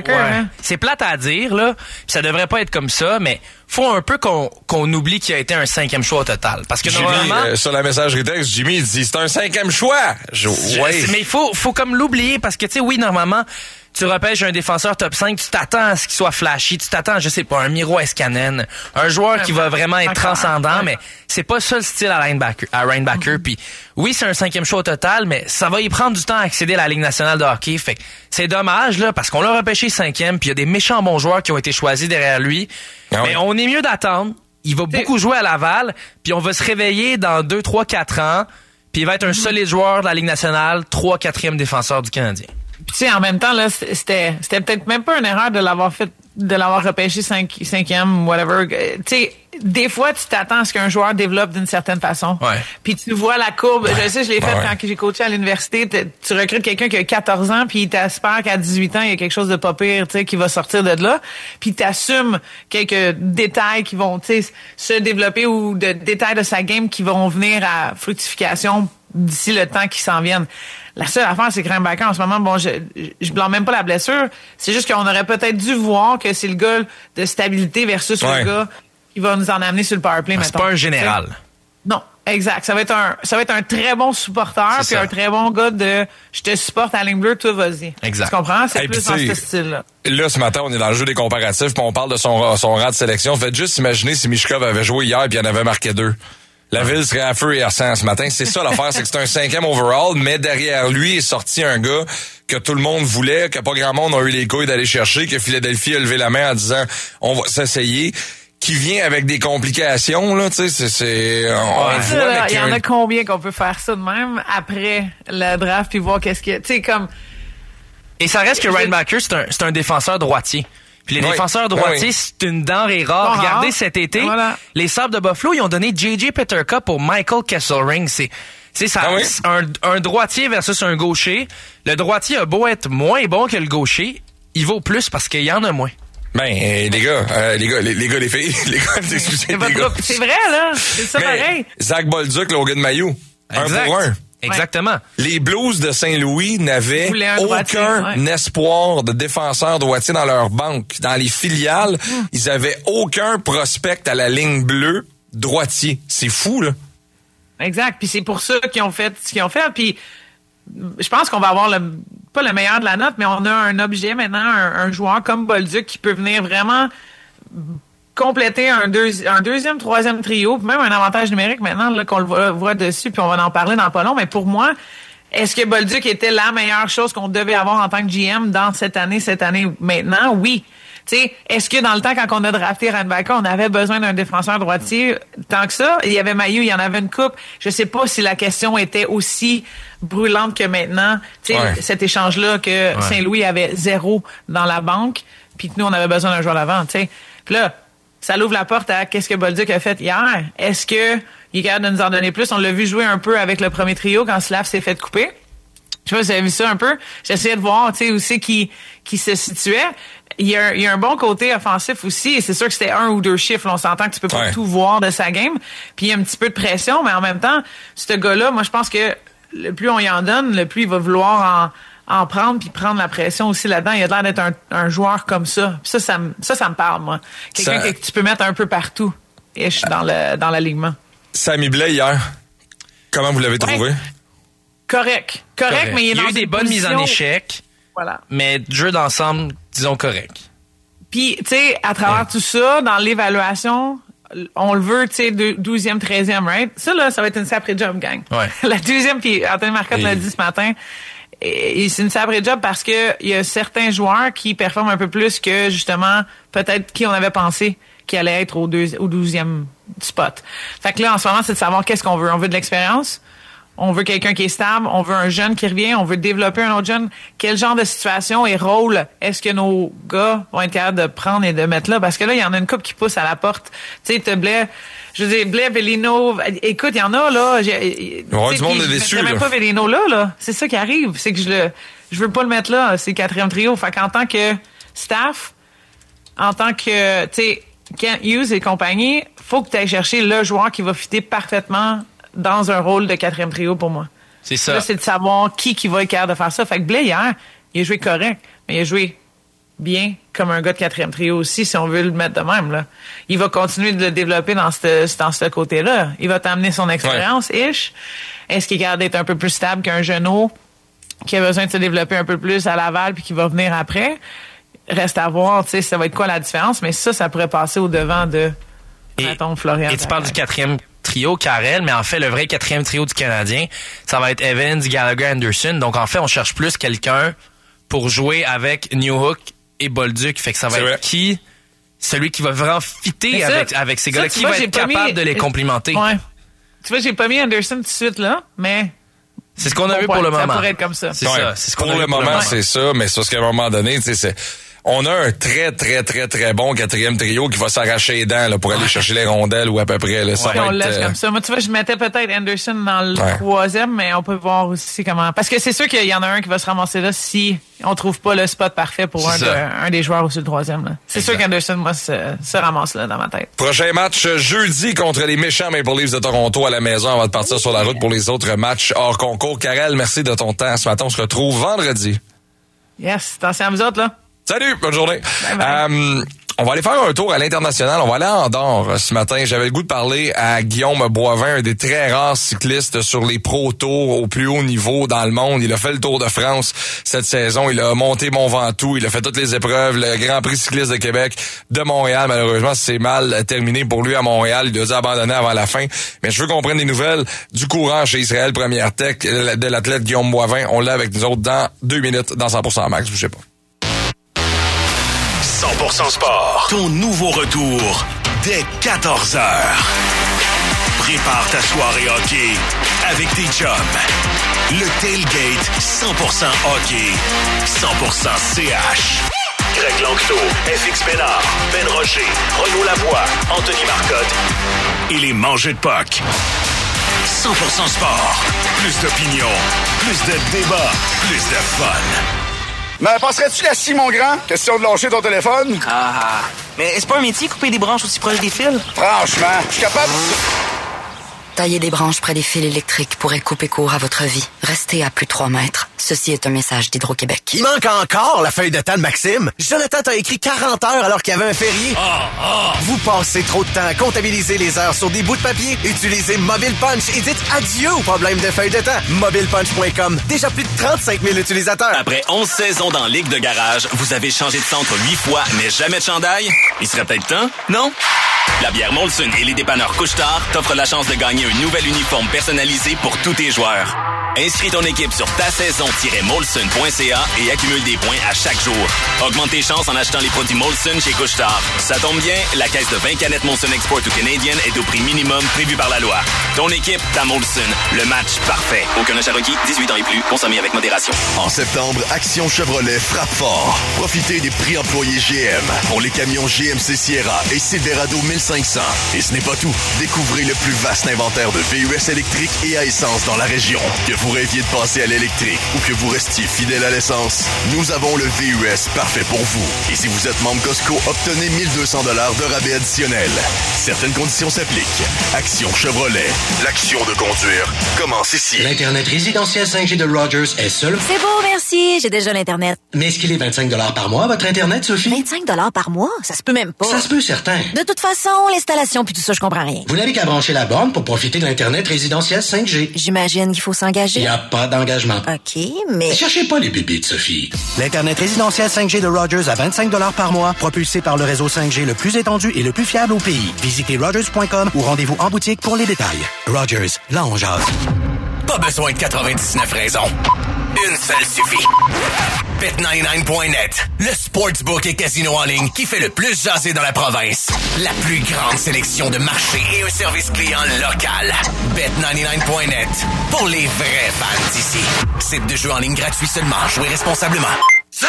c'est plate à dire, là. Ça devrait pas être comme ça, mais faut un peu qu'on oublie qu'il a été un 5e choix au total. Parce que Jimmy, normalement... sur la messagerie texte, Jimmy, il dit, c'est un 5e choix. Mais il faut comme l'oublier, parce que, tu sais, oui, normalement, tu repêches un défenseur top 5, tu t'attends à ce qu'il soit flashy, tu t'attends, je sais pas, un Miro Escanen, un joueur qui va vraiment être transcendant, mais c'est pas ça le style à linebacker. Puis oui, c'est un 5e choix au total, mais ça va y prendre du temps à accéder à la Ligue nationale de hockey. Fait que c'est dommage, là, parce qu'on l'a repêché 5e, puis il y a des méchants bons joueurs qui ont été choisis derrière lui. Mais on est mieux d'attendre. Il va beaucoup jouer à Laval, puis on va se réveiller dans 2, 3, 4 ans, puis il va être un solide joueur de la Ligue nationale, 3, 4e défenseur du Canadien. Puis tu sais, en même temps, là, c'était peut-être même pas une erreur de l'avoir repêché 5e, whatever. Tu sais, des fois, tu t'attends à ce qu'un joueur développe d'une certaine façon. Ouais. Puis tu vois la courbe. Ouais. Je sais, je l'ai fait quand j'ai coaché à l'université. Tu recrutes quelqu'un qui a 14 ans, puis t'espères qu'à 18 ans, il y a quelque chose de pas pire, tu sais, qui va sortir de là. Puis t'assumes quelques détails qui vont, tu sais, se développer ou de détails de sa game qui vont venir à fructification d'ici le temps qui s'en vienne. La seule affaire, c'est que Reinbacker, en ce moment, bon, je blâme même pas la blessure. C'est juste qu'on aurait peut-être dû voir que c'est le gars de stabilité versus le gars qui va nous en amener sur le powerplay, mettons. C'est pas un général. Non, exact. Ça va être un très bon supporter, puis un très bon gars de je te supporte à la ligne bleue, toi, vas-y. Exact. Tu comprends? C'est plus dans ce style-là. Là, ce matin, on est dans le jeu des comparatifs, puis on parle de son rang de sélection. Faites juste imaginer si Michkov avait joué hier puis il en avait marqué 2. La ville serait à feu et à sang ce matin. C'est ça l'affaire, c'est que c'est un 5e overall, mais derrière lui est sorti un gars que tout le monde voulait, que pas grand monde a eu les couilles d'aller chercher, que Philadelphie a levé la main en disant on va s'essayer, qui vient avec des complications, là, tu sais, il y en a combien qu'on peut faire ça de même après le draft puis voir qu'est-ce que, tu sais, comme... Et ça reste que Reinbacker, c'est un défenseur droitier. Puis les défenseurs droitiers, c'est une denrée rare. Regardez cet été, les Sabres de Buffalo, ils ont donné J.J. Peterka pour Michael Kesselring. C'est un droitier versus un gaucher. Le droitier a beau être moins bon que le gaucher, il vaut plus parce qu'il y en a moins. Ben, les gars, les filles, les gars, excusez, les gars. C'est vrai, là. C'est ça pareil. Zach Bolduc, Logan Mailloux. 1 pour 1. Exactement. Les Blues de Saint-Louis n'avaient aucun espoir de défenseur droitier dans leur banque. Dans les filiales, ils avaient aucun prospect à la ligne bleue droitier. C'est fou, là. Exact. Puis c'est pour ça qu'ils ont fait ce qu'ils ont fait. Puis je pense qu'on va avoir pas le meilleur de la note, mais on a un objet maintenant, un joueur comme Bolduc qui peut venir vraiment compléter un deuxième, troisième trio, puis même un avantage numérique maintenant là, qu'on le voit dessus, puis on va en parler dans pas long. Mais pour moi, est-ce que Bolduc était la meilleure chose qu'on devait avoir en tant que GM dans cette année maintenant? Oui. Tu sais, est-ce que dans le temps, quand on a drafté Reinbacker, on avait besoin d'un défenseur droitier tant que ça? Il y avait Mailloux, il y en avait une coupe. Je sais pas si la question était aussi brûlante que maintenant. Tu sais, cet échange-là que Saint-Louis avait 0 dans la banque, puis que nous, on avait besoin d'un joueur d'avant, tu sais. Puis là, ça l'ouvre la porte à qu'est-ce que Bolduc a fait hier. Est-ce que il est capable de nous en donner plus? On l'a vu jouer un peu avec le premier trio quand Slav s'est fait couper. Je sais pas si vous avez vu ça un peu. J'essayais de voir, tu sais, où c'est qui se situait. Il y a un bon côté offensif aussi, et c'est sûr que c'était 1 ou 2 chiffres. Là, on s'entend que tu peux pas tout voir de sa game. Puis il y a un petit peu de pression, mais en même temps, ce gars-là, moi je pense que le plus on y en donne, le plus il va vouloir en prendre, puis prendre la pression aussi là-dedans. Il a l'air d'être un joueur comme ça. Puis ça me parle, moi. Quelqu'un que tu peux mettre un peu partout, dans l'alignement. Sami Blais hier, comment vous l'avez trouvé? Correct, mais il y a eu des bonnes mises en échec. Voilà. Mais jeu d'ensemble, disons correct. Puis, tu sais, à travers tout ça, dans l'évaluation, on le veut, tu sais, 12e, 13e, right? Ça, là, ça va être une sacrée job, gang. Ouais. La 12e, puis Anthony Marcotte l'a dit ce matin, et c'est une sacrée job parce que il y a certains joueurs qui performent un peu plus que, justement, peut-être qui on avait pensé qui allait être au 12e spot. Fait que là, en ce moment, c'est de savoir qu'est-ce qu'on veut. On veut de l'expérience. On veut quelqu'un qui est stable, on veut un jeune qui revient, on veut développer un autre jeune. Quel genre de situation et rôle est-ce que nos gars vont être capables de prendre et de mettre là? Parce que là, il y en a une couple qui pousse à la porte. Tu sais, Blais, Velino, écoute, il y en a, là. On va du monde déçu, là. Même pas Velino là. C'est ça qui arrive. C'est que je veux pas le mettre là, c'est 4e trio. Fait qu'en tant que staff, en tant que, tu sais, Kent Hughes et compagnie, faut que tu ailles chercher le joueur qui va fitter parfaitement dans un rôle de 4e trio pour moi. C'est ça. Là, c'est de savoir qui va être capable de faire ça. Fait que Blais, hier, il a joué correct, mais il a joué bien comme un gars de 4e trio aussi, si on veut le mettre de même, là. Il va continuer de le développer dans ce côté-là. Il va t'amener son expérience, ish. Est-ce qu'il est capable d'être un peu plus stable qu'un genou qui a besoin de se développer un peu plus à Laval puis qui va venir après? Reste à voir, tu sais, ça va être quoi la différence, mais ça pourrait passer au devant de Florian. Et tu parles du 4e trio, Karel, mais en fait, le vrai 4e trio du Canadien, ça va être Evans, Gallagher, Anderson. Donc, en fait, on cherche plus quelqu'un pour jouer avec Newhook et Bolduc. Fait que ça va être qui? Celui qui va vraiment fitter avec ces gars-là, qui va être capable de les complimenter. Ouais. Tu vois, j'ai pas mis Anderson tout de suite, là, mais... C'est ce qu'on a vu pour le moment. Ça pourrait être comme ça. C'est ça. C'est ce qu'on pour a vu le moment, c'est ça, mais c'est parce qu'à un moment donné, tu sais, on a un très, très, très, très bon 4e trio qui va s'arracher les dents là, pour aller chercher les rondelles ou à peu près. Là, ça va on être, le laisse comme ça. Moi, tu vois, je mettais peut-être Anderson dans le 3e, mais on peut voir aussi comment... Parce que c'est sûr qu'il y en a un qui va se ramasser là si on trouve pas le spot parfait pour un des joueurs aussi le 3e. Là. C'est sûr qu'Anderson, moi, se ramasse là dans ma tête. Prochain match jeudi contre les méchants Maple Leafs de Toronto à la maison. On va partir sur la route pour les autres matchs hors concours. Karel, merci de ton temps. Ce matin, on se retrouve vendredi. Yes, attention à vous autres, là. Salut, bonne journée. Bye bye. On va aller faire un tour à l'international. On va aller à Andorre ce matin. J'avais le goût de parler à Guillaume Boivin, un des très rares cyclistes sur les Pro Tours au plus haut niveau dans le monde. Il a fait le Tour de France cette saison. Il a monté Mont Ventoux. Il a fait toutes les épreuves. Le Grand Prix cycliste de Québec de Montréal. Malheureusement, c'est mal terminé pour lui à Montréal. Il a dû abandonner avant la fin. Mais je veux qu'on prenne des nouvelles du courant chez Israël Première Tech de l'athlète Guillaume Boivin. On l'a avec nous autres dans 2 minutes dans 100% Max. Bougez pas. 100% Sport. Ton nouveau retour dès 14h. Prépare ta soirée hockey avec tes chums. Le tailgate 100% hockey, 100% CH. Greg Lanctot, FX Ménard, Ben Rocher, Renaud Lavoie, Anthony Marcotte et les mangeux de puck. 100% Sport. Plus d'opinion, plus de débat, plus de fun. Mais passerais-tu la scie, mon grand? Question de lâcher ton téléphone? Mais c'est pas un métier, couper des branches aussi proches des fils? Franchement, je suis capable... Tailler des branches près des fils électriques pourrait couper court à votre vie. Restez à plus de 3 mètres. Ceci est un message d'Hydro-Québec. Il manque encore la feuille de temps de Maxime. Jonathan t'a écrit 40 heures alors qu'il y avait un férié. Vous passez trop de temps à comptabiliser les heures sur des bouts de papier. Utilisez Mobile Punch et dites adieu au problème de feuille de temps. MobilePunch.com. Déjà plus de 35 000 utilisateurs. Après 11 saisons dans Ligue de garage, vous avez changé de centre 8 fois, mais jamais de chandail? Il serait peut-être temps, non? La bière Molson et les dépanneurs Couche-Tard t'offrent la chance de gagner un nouvel uniforme personnalisé pour tous tes joueurs. Inscris ton équipe sur tasaison-molson.ca et accumule des points à chaque jour. Augmente tes chances en achetant les produits Molson chez Couche-Tard. Ça tombe bien, la caisse de 20 canettes Molson Export ou Canadian est au prix minimum prévu par la loi. Ton équipe, ta Molson. Le match parfait. Aucun achat requis, 18 ans et plus. Consommé avec modération. En septembre, Action Chevrolet frappe fort. Profitez des prix employés GM pour les camions GMC Sierra et Silverado 1500. Et ce n'est pas tout. Découvrez le plus vaste inventaire de VUS électriques et à essence dans la région. Que vous rêviez de passer à l'électrique ou que vous restiez fidèle à l'essence, nous avons le VUS parfait pour vous. Et si vous êtes membre Costco, obtenez 1200 $ de rabais additionnel. Certaines conditions s'appliquent. Action Chevrolet. L'action de conduire commence ici. L'Internet résidentiel 5G de Rogers est seul. C'est beau, merci. J'ai déjà l'Internet. Mais est-ce qu'il est 25 $ par mois, votre Internet, Sophie? 25 $ par mois? Ça se peut même pas. Ça se peut, certain. De toute façon, l'installation puis tout ça, je comprends rien. Vous n'avez qu'à brancher la borne pour profiter de l'Internet résidentiel 5G. J'imagine qu'il faut s'engager. Il n'y a pas d'engagement. OK, mais... Cherchez pas les bébites, Sophie. L'Internet résidentiel 5G de Rogers à 25 $ par mois, propulsé par le réseau 5G le plus étendu et le plus fiable au pays. Visitez rogers.com ou rendez-vous en boutique pour les détails. Rogers, là on jase. Pas besoin de 99 raisons. Une seule suffit. Bet99.net, le sportsbook et casino en ligne qui fait le plus jaser dans la province. La plus grande sélection de marchés et un service client local. Bet99.net, pour les vrais fans d'ici. Site de jeu en ligne gratuit seulement. Jouez responsablement. 100%!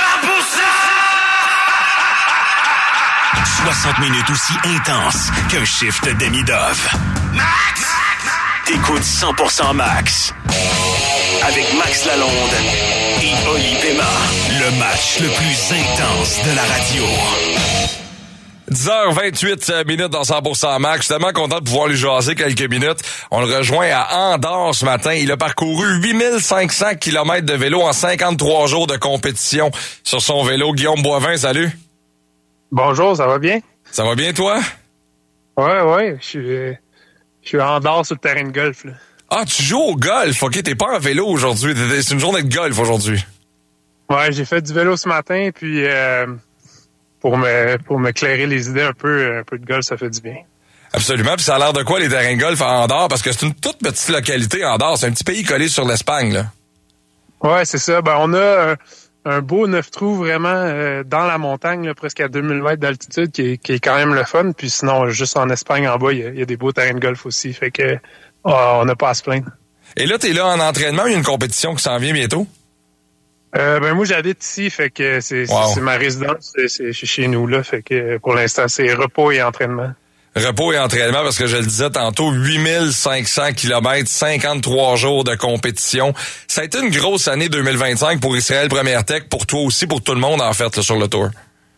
60 minutes aussi intenses qu'un shift demi-dove. Max! Écoute 100% Max. Avec Max Lalonde et Oli Pema. Le match le plus intense de la radio. 10h28 minutes dans 100% Max. Je suis tellement content de pouvoir lui jaser quelques minutes. On le rejoint à Andorre ce matin. Il a parcouru 8500 km de vélo en 53 jours de compétition sur son vélo. Guillaume Boivin, salut. Bonjour, ça va bien? Ça va bien, toi? Ouais. Je suis à Andorre sur le terrain de golf, là. Ah, tu joues au golf. OK, t'es pas en vélo aujourd'hui. C'est une journée de golf aujourd'hui. Ouais, j'ai fait du vélo ce matin, puis pour me clairer les idées un peu de golf, ça fait du bien. Absolument. Puis ça a l'air de quoi les terrains de golf à Andorre? Parce que c'est une toute petite localité, Andorre. C'est un petit pays collé sur l'Espagne, là. Ouais, c'est ça. Ben, on a un beau 9 trous vraiment dans la montagne, là, presque à 2000 mètres d'altitude, qui est quand même le fun. Puis sinon, juste en Espagne, en bas, il y a des beaux terrains de golf aussi. Fait que on n'a pas à se plaindre. Et là, t'es là en entraînement. Il y a une compétition qui s'en vient bientôt? Ben moi j'habite ici, fait que c'est ma résidence, c'est chez nous là, fait que pour l'instant c'est repos et entraînement. Repos et entraînement, parce que je le disais tantôt, 8500 km, 53 jours de compétition. Ça a été une grosse année 2025 pour Israël Première Tech, pour toi aussi, pour tout le monde en fait là, sur le tour.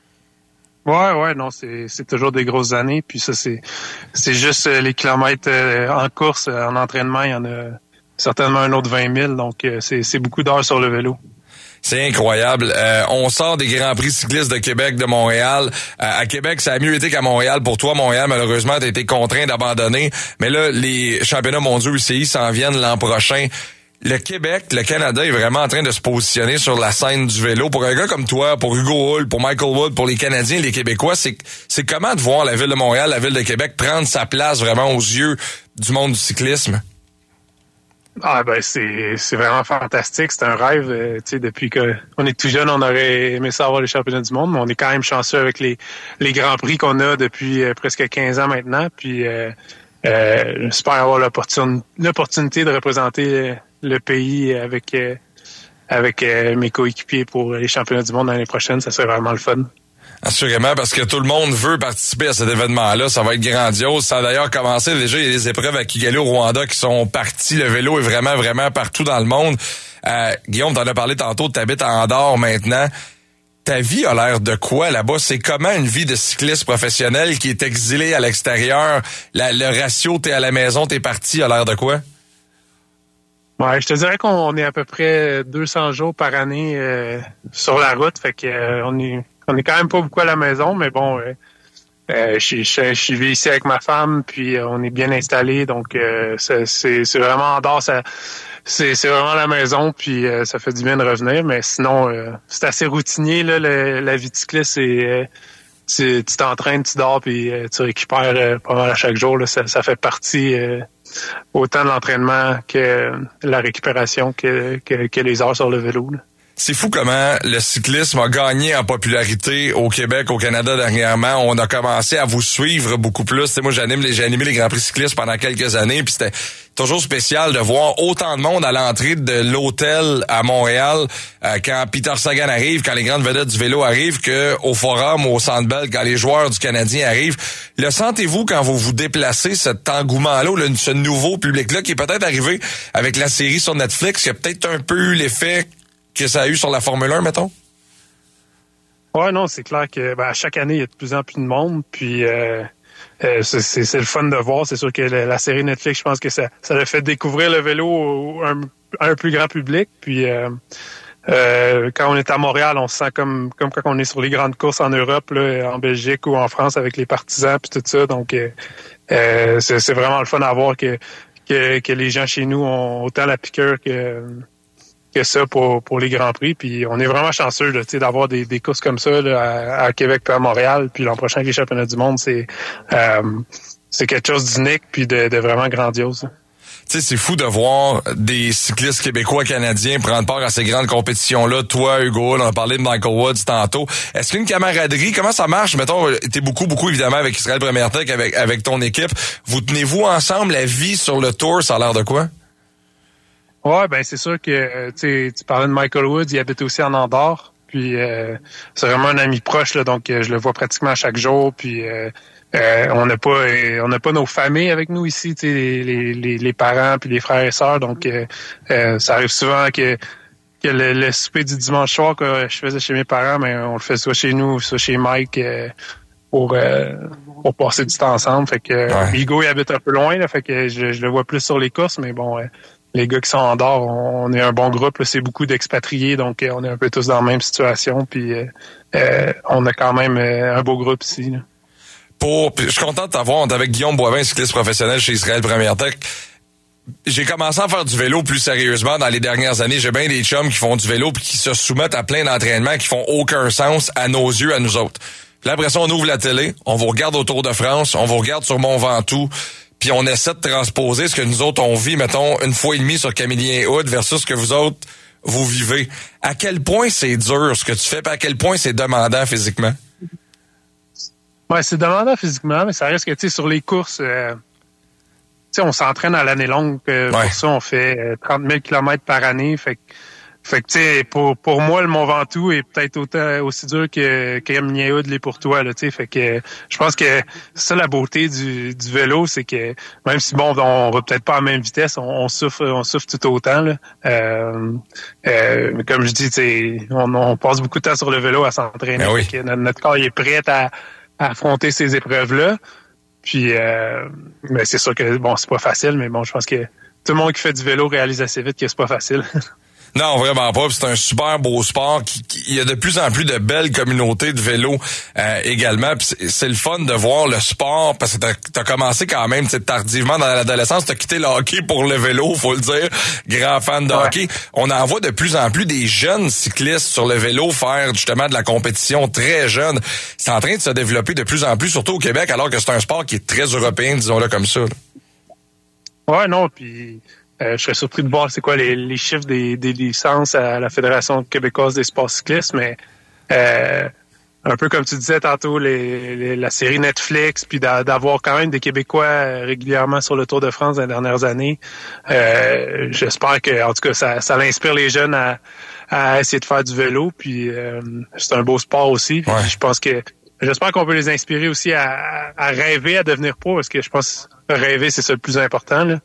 Ouais, non, c'est toujours des grosses années, puis ça c'est juste les kilomètres en course, en entraînement, il y en a certainement un autre 20 000, donc c'est beaucoup d'heures sur le vélo. C'est incroyable. On sort des Grands Prix cyclistes de Québec, de Montréal. À Québec, ça a mieux été qu'à Montréal. Pour toi, Montréal, malheureusement, t'as été contraint d'abandonner. Mais là, les championnats mondiaux UCI s'en viennent l'an prochain. Le Québec, le Canada est vraiment en train de se positionner sur la scène du vélo. Pour un gars comme toi, pour Hugo Hull, pour Michael Wood, pour les Canadiens et les Québécois, c'est comment de voir la ville de Montréal, la ville de Québec prendre sa place vraiment aux yeux du monde du cyclisme? Ah ben c'est vraiment fantastique, c'est un rêve. Tu sais, depuis qu'on est tout jeune, on aurait aimé ça avoir les championnats du monde, mais on est quand même chanceux avec les grands prix qu'on a depuis presque 15 ans maintenant. Puis j'espère avoir l'opportunité de représenter le pays avec mes coéquipiers pour les championnats du monde l'année prochaine. Ça serait vraiment le fun. Assurément, parce que tout le monde veut participer à cet événement-là. Ça va être grandiose. Ça a d'ailleurs commencé. Déjà, il y a des épreuves à Kigali au Rwanda qui sont parties. Le vélo est vraiment, vraiment partout dans le monde. Guillaume, t'en as parlé tantôt. T'habites à Andorre maintenant. Ta vie a l'air de quoi là-bas? C'est comment une vie de cycliste professionnel qui est exilé à l'extérieur? Le ratio, t'es à la maison, t'es parti, a l'air de quoi? Ouais, je te dirais qu'on est à peu près 200 jours par année sur la route. Fait que on est quand même pas beaucoup à la maison, mais bon, je vis ici avec ma femme, puis on est bien installé, donc c'est vraiment Andorre, c'est vraiment la maison, puis ça fait du bien de revenir, mais sinon, c'est assez routinier, là, la vie de cycliste, tu t'entraînes, tu dors, puis tu récupères pas mal à chaque jour, là, ça fait partie autant de l'entraînement que la récupération que les heures sur le vélo, là. C'est fou comment le cyclisme a gagné en popularité au Québec, au Canada dernièrement. On a commencé à vous suivre beaucoup plus. T'sais, moi, j'ai animé les Grands Prix cyclistes pendant quelques années, puis c'était toujours spécial de voir autant de monde à l'entrée de l'hôtel à Montréal quand Peter Sagan arrive, quand les grandes vedettes du vélo arrivent, que au Forum, au Centre Bell, quand les joueurs du Canadien arrivent. Le sentez-vous quand vous vous déplacez, cet engouement-là, ce nouveau public-là qui est peut-être arrivé avec la série sur Netflix, qui a peut-être un peu eu l'effet que ça a eu sur la Formule 1, mettons? Ouais, non, c'est clair que à chaque année, il y a de plus en plus de monde, puis c'est le fun de voir. C'est sûr que la série Netflix, je pense que ça a fait découvrir le vélo à un plus grand public, puis quand on est à Montréal, on se sent comme quand on est sur les grandes courses en Europe, là, en Belgique ou en France avec les partisans puis tout ça, donc c'est vraiment le fun à voir que les gens chez nous ont autant la piqûre que ça pour les Grands Prix. Puis on est vraiment chanceux là, d'avoir des courses comme ça là, à Québec puis à Montréal. Puis l'an prochain, les championnats du monde, c'est quelque chose d'unique puis de vraiment grandiose. Tu sais, c'est fou de voir des cyclistes québécois, canadiens prendre part à ces grandes compétitions-là. Toi, Hugo, on a parlé de Michael Woods tantôt. Est-ce qu'une camaraderie, comment ça marche? Mettons, t'es beaucoup évidemment avec Israël Première Tech, avec ton équipe. Vous tenez-vous ensemble la vie sur le tour? Ça a l'air de quoi? Ouais, ben c'est sûr que tu parlais de Michael Woods, il habite aussi en Andorre, puis c'est vraiment un ami proche là, donc je le vois pratiquement à chaque jour, puis on n'a pas nos familles avec nous ici, tu sais les parents puis les frères et sœurs, donc ça arrive souvent que le souper du dimanche soir que je faisais chez mes parents, mais on le fait soit chez nous, soit chez Mike. pour passer du temps ensemble. Fait que Hugo, il habite un peu loin, là, fait que je le vois plus sur les courses, mais bon, les gars qui sont en dehors, on est un bon groupe, là, c'est beaucoup d'expatriés, donc on est un peu tous dans la même situation, puis on a quand même un beau groupe ici, là. Je suis content de t'avoir. On est avec Guillaume Boivin, cycliste professionnel chez Israël Première Tech. J'ai commencé à faire du vélo plus sérieusement dans les dernières années. J'ai bien des chums qui font du vélo puis qui se soumettent à plein d'entraînements qui font aucun sens à nos yeux, à nous autres. Puis là, après ça, on ouvre la télé, on vous regarde au Tour de France, on vous regarde sur Mont Ventoux, puis on essaie de transposer ce que nous autres on vit, mettons, 1,5 fois sur Camillien-Hood versus ce que vous autres, vous vivez. À quel point c'est dur ce que tu fais, puis à quel point c'est demandant physiquement? Ouais, c'est demandant physiquement, mais ça reste que, tu sais, sur les courses, tu sais, on s'entraîne à l'année longue. Pour ça, on fait 30 000 km par année. Fait que tu sais, pour moi, le Mont Ventoux est peut-être aussi dur que Camillien-Hood l'est pour toi, là, tu sais. Fait que je pense que c'est ça la beauté du vélo, c'est que même si, bon, on va peut-être pas à la même vitesse, on souffre tout autant, là. Comme je dis, tu sais, on passe beaucoup de temps sur le vélo à s'entraîner. Fait que notre corps il est prêt à affronter ces épreuves-là. Puis, mais c'est sûr que, bon, c'est pas facile, mais bon, je pense que tout le monde qui fait du vélo réalise assez vite que c'est pas facile. Non, vraiment pas. C'est un super beau sport. Il y a de plus en plus de belles communautés de vélo également. Puis c'est le fun de voir le sport parce que t'as commencé quand même tardivement dans l'adolescence. T'as quitté le hockey pour le vélo, faut le dire. Grand fan de hockey. On en voit de plus en plus des jeunes cyclistes sur le vélo faire justement de la compétition très jeune. C'est en train de se développer de plus en plus, surtout au Québec, alors que c'est un sport qui est très européen, disons-le comme ça. Là. Ouais, non, puis... je serais surpris de voir c'est quoi les chiffres des licences à la Fédération québécoise des sports cyclistes, mais un peu comme tu disais tantôt, la série Netflix, puis d'avoir quand même des Québécois régulièrement sur le Tour de France dans les dernières années, j'espère que en tout cas ça inspire les jeunes à essayer de faire du vélo, puis c'est un beau sport aussi. Puis je pense que j'espère qu'on peut les inspirer aussi à rêver à devenir pro, parce que je pense rêver, c'est ça le plus important, là,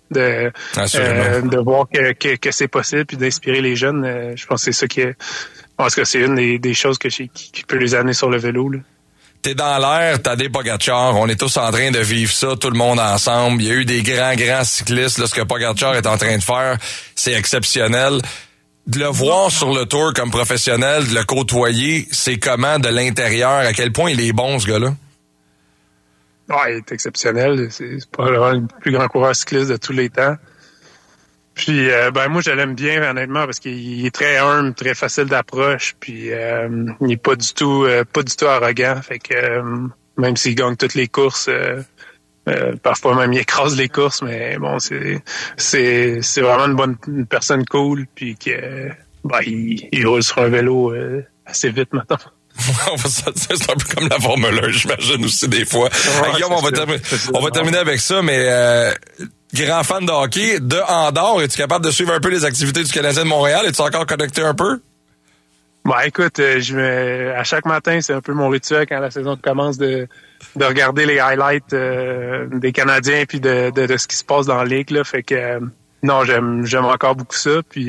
de voir que c'est possible, puis d'inspirer les jeunes. Je pense que c'est ça je pense que c'est une des choses qui peut les amener sur le vélo, là. T'es dans l'air, Tadej Pogačar, on est tous en train de vivre ça, tout le monde ensemble. Il y a eu des grands cyclistes, là, ce que Pogačar est en train de faire, c'est exceptionnel. De le voir sur le tour comme professionnel, de le côtoyer, c'est comment de l'intérieur, à quel point il est bon, ce gars-là? Ouais, il est exceptionnel. C'est probablement le plus grand coureur cycliste de tous les temps. Puis, moi, je l'aime bien, honnêtement, parce qu'il est très humble, très facile d'approche, puis il est pas du tout arrogant. Fait que même s'il gagne toutes les courses, parfois même il écrase les courses, mais bon, c'est vraiment une personne cool, puis que il roule sur un vélo assez vite maintenant. C'est un peu comme la Formule 1, j'imagine aussi des fois. Ouais, Guillaume, on va terminer avec ça, mais grand fan de hockey, de Andorre, es-tu capable de suivre un peu les activités du Canadien de Montréal? Es-tu encore connecté un peu? Écoute, à chaque matin, c'est un peu mon rituel quand la saison commence de regarder les highlights des Canadiens puis de ce qui se passe dans la ligue, là. Fait que non, j'aime encore beaucoup ça. Puis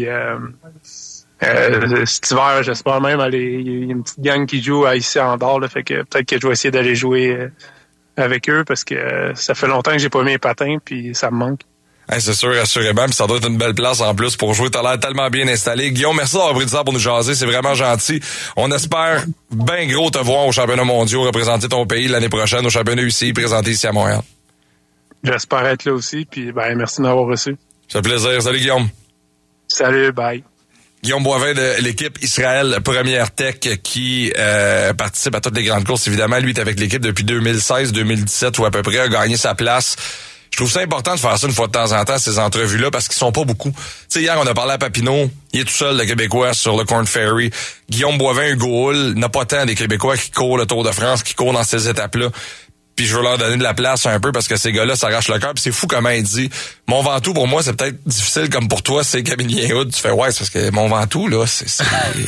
cet hiver, j'espère même aller. Il y a une petite gang qui joue ici à Andorre, là, fait que peut-être que je vais essayer d'aller jouer avec eux parce que ça fait longtemps que j'ai pas mis les patins puis ça me manque. Hey, c'est sûr, assurément, puis ça doit être une belle place en plus pour jouer. T'as l'air tellement bien installé. Guillaume, merci d'avoir pris du temps pour nous jaser, c'est vraiment gentil. On espère bien gros te voir aux championnats mondiaux, représenter ton pays l'année prochaine, aux championnats UCI, présentés ici à Montréal. J'espère être là aussi, puis merci de m'avoir reçu. C'est un plaisir. Salut Guillaume. Salut, bye. Guillaume Boivin de l'équipe Israël Première Tech qui participe à toutes les grandes courses. Évidemment, lui est avec l'équipe depuis 2016-2017 ou à peu près, a gagné sa place. Je trouve ça important de faire ça une fois de temps en temps, ces entrevues-là, parce qu'ils sont pas beaucoup. Tu sais, hier, on a parlé à Papineau. Il est tout seul, le Québécois, sur le Corn Ferry. Guillaume Boivin, Hugo Hull, n'a pas tant des Québécois qui courent le Tour de France, qui courent dans ces étapes-là. Puis je veux leur donner de la place un peu parce que ces gars-là s'arrachent le cœur. Puis c'est fou comment il dit. Mont Ventoux, pour moi, c'est peut-être difficile comme pour toi, c'est Camillien-Hood. Tu fais, ouais, c'est parce que Mont Ventoux, là, c'est...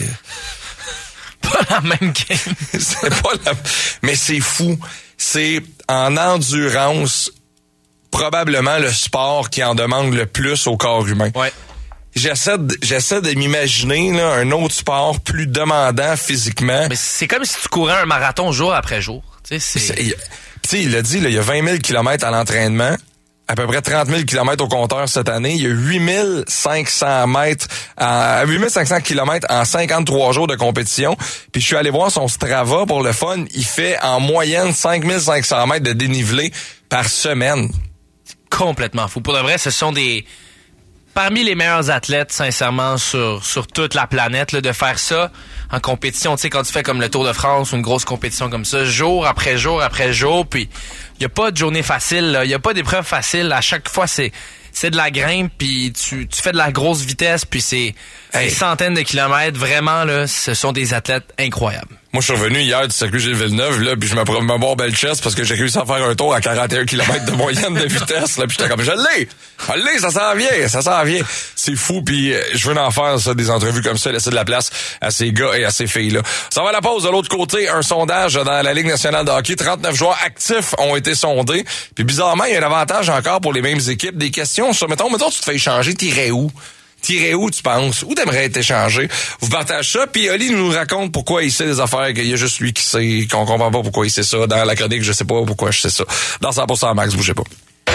pas la même game. C'est pas la... Mais c'est fou. C'est en endurance... probablement le sport qui en demande le plus au corps humain. Ouais. J'essaie de m'imaginer là, un autre sport plus demandant physiquement. Mais c'est comme si tu courais un marathon jour après jour. Tu sais, il l'a dit, là, il y a 20 000 km à l'entraînement, à peu près 30 000 km au compteur cette année. Il y a 8 500 km en 53 jours de compétition. Puis je suis allé voir son Strava pour le fun. Il fait en moyenne 5 500 mètres de dénivelé par semaine. Complètement fou. Pour de vrai, ce sont parmi les meilleurs athlètes, sincèrement, sur toute la planète, là, de faire ça en compétition. Tu sais, quand tu fais comme le Tour de France ou une grosse compétition comme ça, jour après jour après jour, puis il y a pas de journée facile, il y a pas d'épreuve facile. À chaque fois, c'est de la grimpe, puis tu fais de la grosse vitesse, puis c'est des centaines de kilomètres. Vraiment, là, ce sont des athlètes incroyables. Moi, je suis revenu hier du circuit Gilles Villeneuve, là, puis je me bois belle chest parce que j'ai réussi à faire un tour à 41 km de moyenne de vitesse, là, puis j'étais comme, je l'ai, ça s'en vient. C'est fou, puis je veux en faire, ça, des entrevues comme ça, laisser de la place à ces gars et à ces filles-là. Ça va à la pause. De l'autre côté, un sondage dans la Ligue nationale de hockey. 39 joueurs actifs ont été sondés, puis bizarrement, il y a un avantage encore pour les mêmes équipes. Des questions sur, mettons, tu te fais échanger, t'irais où? T'irais où, tu penses? Où t'aimerais être échangé? Vous partagez ça, puis Oli nous raconte pourquoi il sait des affaires, qu'il y a juste lui qui sait, qu'on comprend pas pourquoi il sait ça. Dans la chronique, je sais pas pourquoi je sais ça. Dans 100% Max, bougez pas.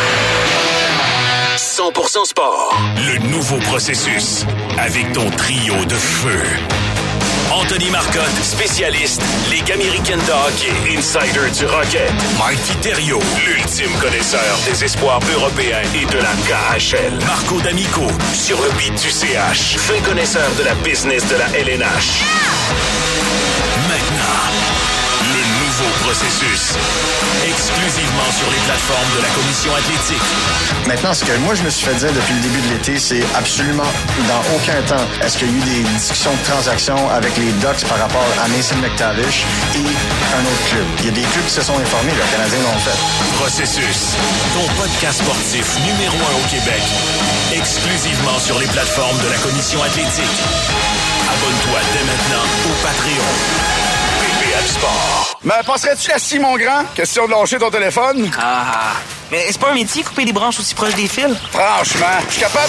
100% Sport. Le nouveau processus. Avec ton trio de feu. Anthony Marcotte, spécialiste, Ligue américaine de hockey, insider du Rocket. Mikey Thériault, l'ultime connaisseur des espoirs européens et de la KHL. Marco D'Amico, sur le beat du CH, fin connaisseur de la business de la LNH. Maintenant, le nouveau processus. Exclusivement sur les plateformes de la Commission athlétique. Maintenant, ce que moi je me suis fait dire depuis le début de l'été, c'est absolument dans aucun temps est-ce qu'il y a eu des discussions de transactions avec les Ducks par rapport à Mason McTavish et un autre club. Il y a des clubs qui se sont informés, les Canadiens l'ont fait. Processus, ton podcast sportif numéro 1 au Québec. Exclusivement sur les plateformes de la Commission athlétique. Abonne-toi dès maintenant au Patreon. PPH Sport. Mais passerais-tu la scie, mon grand? Question de lâcher ton téléphone? Mais c'est pas un métier, couper des branches aussi proches des fils? Franchement, je suis capable.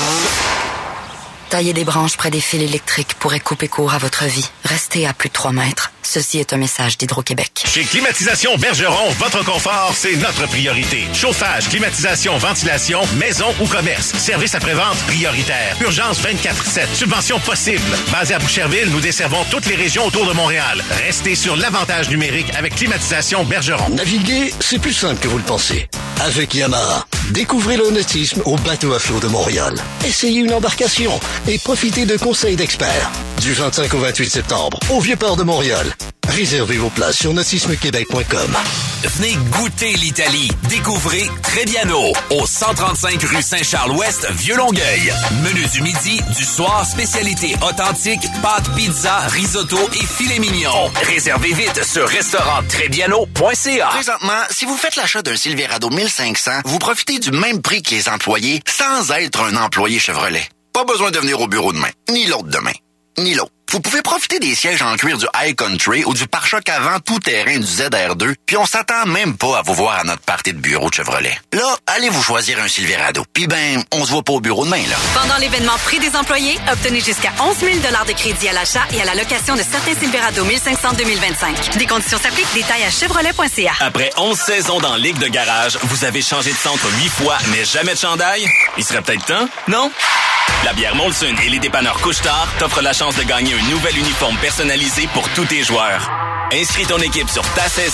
Tailler des branches près des fils électriques pourrait couper court à votre vie. Restez à plus de 3 mètres. Ceci est un message d'Hydro-Québec. Chez Climatisation Bergeron, votre confort, c'est notre priorité. Chauffage, climatisation, ventilation, maison ou commerce. Service après-vente prioritaire. Urgence 24/7. Subvention possible. Basé à Boucherville, nous desservons toutes les régions autour de Montréal. Restez sur l'avantage numérique avec Climatisation Bergeron. Naviguer, c'est plus simple que vous le pensez. Avec Yamaha, découvrez le nautisme au bateau à flot de Montréal. Essayez une embarcation et profitez de conseils d'experts. Du 25 au 28 septembre, au Vieux-Port de Montréal. Réservez vos places sur nautismequebec.com. Venez goûter l'Italie. Découvrez Trebbiano au 135 rue Saint-Charles-Ouest, Vieux-Longueuil. Menu du midi, du soir, spécialité authentique, pâtes, pizza, risotto et filet mignon. Réservez vite sur restauranttrebbiano.ca. Présentement, si vous faites l'achat d'un Silverado 1500, vous profitez du même prix que les employés sans être un employé Chevrolet. Pas besoin de venir au bureau demain, ni l'autre demain, ni l'autre. Vous pouvez profiter des sièges en cuir du High Country ou du pare-choc avant tout-terrain du ZR2, puis on s'attend même pas à vous voir à notre party de bureau de Chevrolet. Là, allez vous choisir un Silverado. Puis on se voit pas au bureau demain, là. Pendant l'événement Prix des employés, obtenez jusqu'à 11 000 de crédit à l'achat et à la location de certains Silverado 1500 2025. Des conditions s'appliquent, détails à chevrolet.ca. Après 11 saisons dans Ligue de garage, vous avez changé de centre 8 fois, mais jamais de chandail? Il serait peut-être temps, non? La bière Molson et les dépanneurs Couche-Tard t'offrent la chance de gagner un nouvel uniforme personnalisé pour tous tes joueurs. Inscris ton équipe sur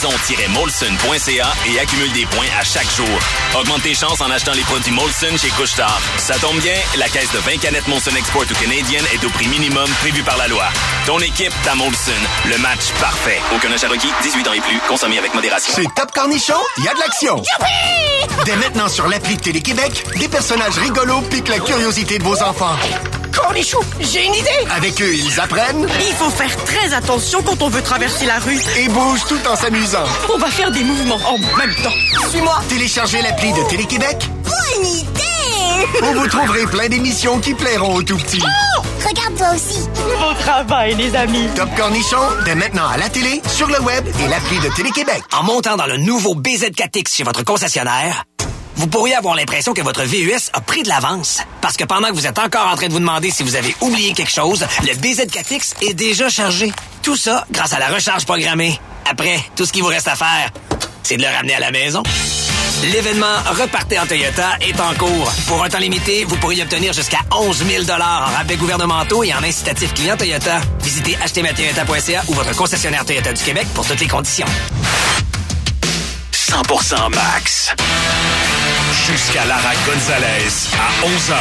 tasaison-molson.ca et accumule des points à chaque jour. Augmente tes chances en achetant les produits Molson chez Couche-Tard. Ça tombe bien, la caisse de 20 canettes Molson Export ou Canadian est au prix minimum prévu par la loi. Ton équipe, ta Molson. Le match parfait. Aucun achat requis, 18 ans et plus. Consommé avec modération. Chez Top Cornichon, il y a de l'action. Youpi! Dès maintenant sur l'appli de Télé-Québec, des personnages rigolos piquent la curiosité de vos enfants. Cornichon, j'ai une idée! Avec eux, ils apprennent. Il faut faire très attention quand on veut traverser la rue. Et bougent tout en s'amusant. On va faire des mouvements en même temps. Suis-moi! Téléchargez l'appli de Télé-Québec. Bonne idée! Où vous trouverez plein d'émissions qui plairont aux tout-petits. Oh! Regarde toi aussi! Bon travail, les amis! Top Cornichon, dès maintenant à la télé, sur le web et l'appli de Télé-Québec. En montant dans le nouveau BZ4X chez votre concessionnaire, vous pourriez avoir l'impression que votre VUS a pris de l'avance. Parce que pendant que vous êtes encore en train de vous demander si vous avez oublié quelque chose, le BZ4X est déjà chargé. Tout ça grâce à la recharge programmée. Après, tout ce qu'il vous reste à faire, c'est de le ramener à la maison. L'événement Repartez en Toyota est en cours. Pour un temps limité, vous pourriez obtenir jusqu'à 11 000 $ en rabais gouvernementaux et en incitatifs clients Toyota. Visitez achetezmatoyota.ca ou votre concessionnaire Toyota du Québec pour toutes les conditions. 100% max. Jusqu'à Lara Gonzalez à 11h.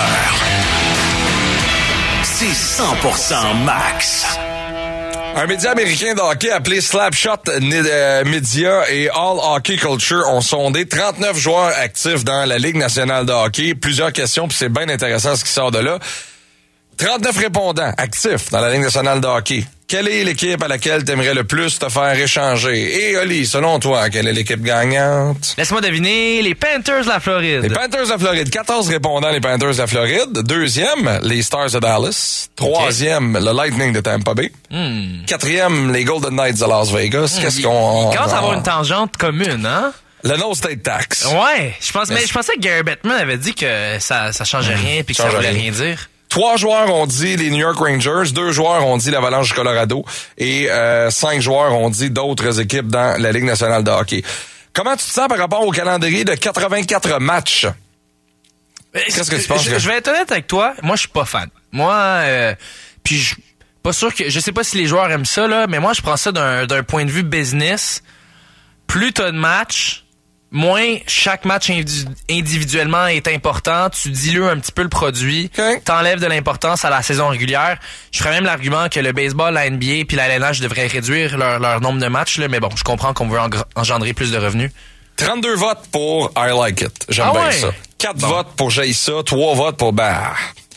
C'est 100% max. Un média américain de hockey appelé Slapshot Media et All Hockey Culture ont sondé 39 joueurs actifs dans la Ligue nationale de hockey. Plusieurs questions, puis c'est bien intéressant ce qui sort de là. 39 répondants actifs dans la Ligue nationale de hockey. Quelle est l'équipe à laquelle t'aimerais le plus te faire échanger? Et Oli, selon toi, quelle est l'équipe gagnante? Laisse-moi deviner, les Panthers de la Floride. Les Panthers de la Floride. 14 répondants, les Panthers de la Floride. Deuxième, les Stars de Dallas. Troisième, le Lightning de Tampa Bay. Quatrième, les Golden Knights de Las Vegas. Qu'est-ce qu'on... Il commence à avoir une tangente commune, hein? Le No State Tax. Ouais, je pensais que Gary Bettman avait dit que ça changeait rien puis que ça voulait rien dire. 3 joueurs ont dit les New York Rangers, 2 joueurs ont dit l'Avalanche du Colorado et 5 joueurs ont dit d'autres équipes dans la Ligue nationale de hockey. Comment tu te sens par rapport au calendrier de 84 matchs? Qu'est-ce que tu penses? Je vais être honnête avec toi, moi je suis pas fan. Moi, puis je pas sûr que, je sais pas si les joueurs aiment ça là, mais moi je prends ça d'un point de vue business. Plus t'as de matchs, moins chaque match individuellement est important, tu dilues un petit peu le produit, t'enlèves de l'importance à la saison régulière. Je ferais même l'argument que le baseball, la NBA puis la LNH devraient réduire leur nombre de matchs, là, mais bon, je comprends qu'on veut engendrer plus de revenus. 32 votes pour I like it. J'aime bien ça. 4 votes pour j'haïs ça, 3 votes pour bah.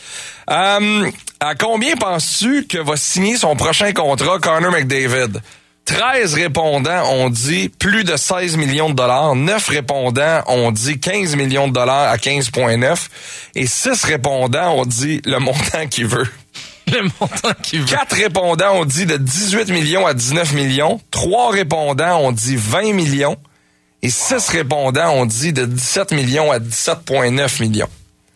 À combien penses-tu que va signer son prochain contrat Connor McDavid? 13 répondants ont dit plus de 16 millions de dollars. 9 répondants ont dit 15 millions de dollars à 15,9. Et 6 répondants ont dit le montant qu'il veut. Le montant qu'il veut. 4 répondants ont dit de 18 millions à 19 millions. 3 répondants ont dit 20 millions. Et 6 répondants ont dit de 17 millions à 17,9 millions.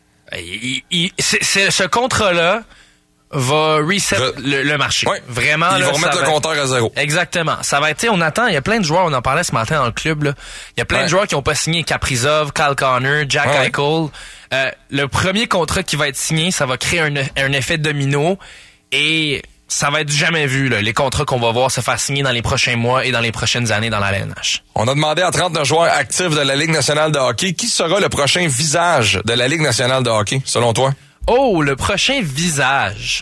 Ce contrat-là va reset le marché. Ouais. Vraiment. Ils vont remettre le compteur à zéro. Exactement. Ça va être, on attend, il y a plein de joueurs, on en parlait ce matin dans le club, là. Il y a plein de joueurs qui n'ont pas signé. Kaprizov, Kyle Connor, Jack Eichel. Le premier contrat qui va être signé, ça va créer un effet domino et ça va être jamais vu, là, les contrats qu'on va voir se faire signer dans les prochains mois et dans les prochaines années dans la LNH. On a demandé à 39 joueurs actifs de la Ligue nationale de hockey qui sera le prochain visage de la Ligue nationale de hockey, selon toi? Oh, le prochain visage.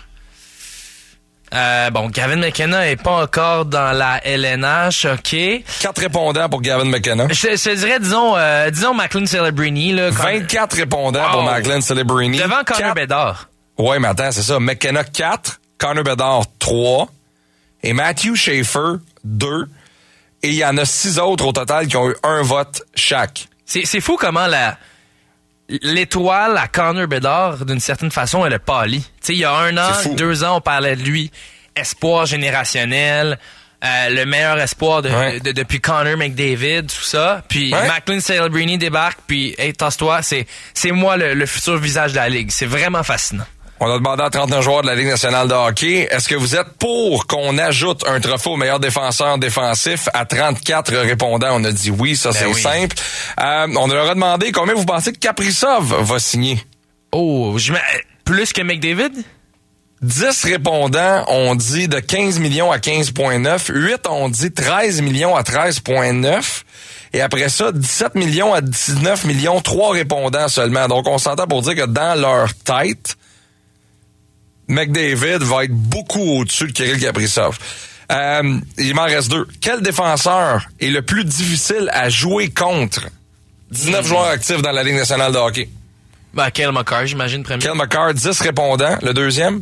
Gavin McKenna est pas encore dans la LNH, OK. 4 répondants pour Gavin McKenna. Je dirais, disons Macklin Celebrini, là. 24 répondants pour Macklin Celebrini. Devant Connor Bedard. Ouais, mais attends, c'est ça. McKenna 4, Connor Bedard 3 et Matthew Schaefer 2. Et il y en a 6 autres au total qui ont eu 1 vote chaque. C'est fou comment l'étoile à Connor Bedard, d'une certaine façon, elle a pâli. Tu sais, il y a 1 an, 2 ans, on parlait de lui. Espoir générationnel, le meilleur espoir depuis Connor McDavid, tout ça. Puis Macklin Celebrini débarque, puis hey, tasse-toi, c'est moi le futur visage de la Ligue. C'est vraiment fascinant. On a demandé à 39 joueurs de la Ligue nationale de hockey, est-ce que vous êtes pour qu'on ajoute un trophée au meilleur défenseur défensif? À 34 répondants, on a dit oui, ça c'est simple. On leur a demandé combien vous pensez que Kaprizov va signer? Oh, plus que McDavid? 10 répondants ont dit de 15 millions à 15,9. 8 ont dit 13 millions à 13,9. Et après ça, 17 millions à 19 millions, 3 répondants seulement. Donc, on s'entend pour dire que dans leur tête, McDavid va être beaucoup au-dessus de Kirill Kaprizov. Il m'en reste 2. Quel défenseur est le plus difficile à jouer contre? 19 joueurs actifs dans la Ligue nationale de hockey. Kyle McCarr, j'imagine, premier. Kyle McCarr, 10 répondants. Le deuxième?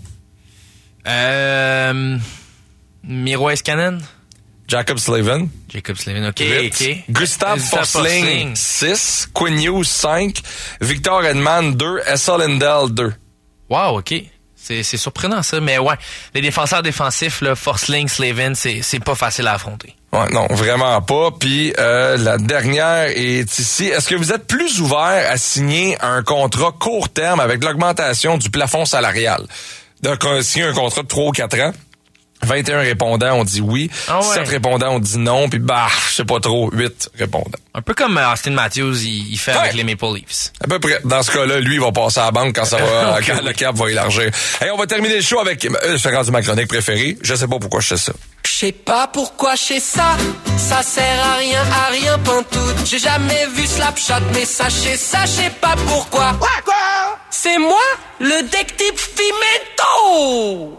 Miro Heiskanen. Jacob Slavin, OK. Gustav Forsling, 6. Quinn Hughes, 5. Victor Edman, 2. Esa Lindell, 2. Wow, OK. C'est surprenant, ça. Mais ouais, les défenseurs défensifs, là, Forsling, Slavin, c'est pas facile à affronter. Ouais, non, vraiment pas. Puis la dernière est ici. Est-ce que vous êtes plus ouvert à signer un contrat court terme avec l'augmentation du plafond salarial? Donc, signer un contrat de 3 ou 4 ans 21 répondants ont dit oui. 7 répondants ont dit non. Puis je sais pas trop, 8 répondants. Un peu comme Austin Matthews, il fait avec les Maple Leafs. À peu près. Dans ce cas-là, lui, il va passer à la banque quand ça va, quand le cap va élargir. Hey, on va terminer le show avec, je fais rendu ma chronique préférée. Je sais pas pourquoi je fais ça. Je sais pas pourquoi je fais ça. Ça sert à rien pantoute. J'ai jamais vu Slapshot, mais sachez ça, je sais pas pourquoi. Quoi? C'est moi, le détective Pimento!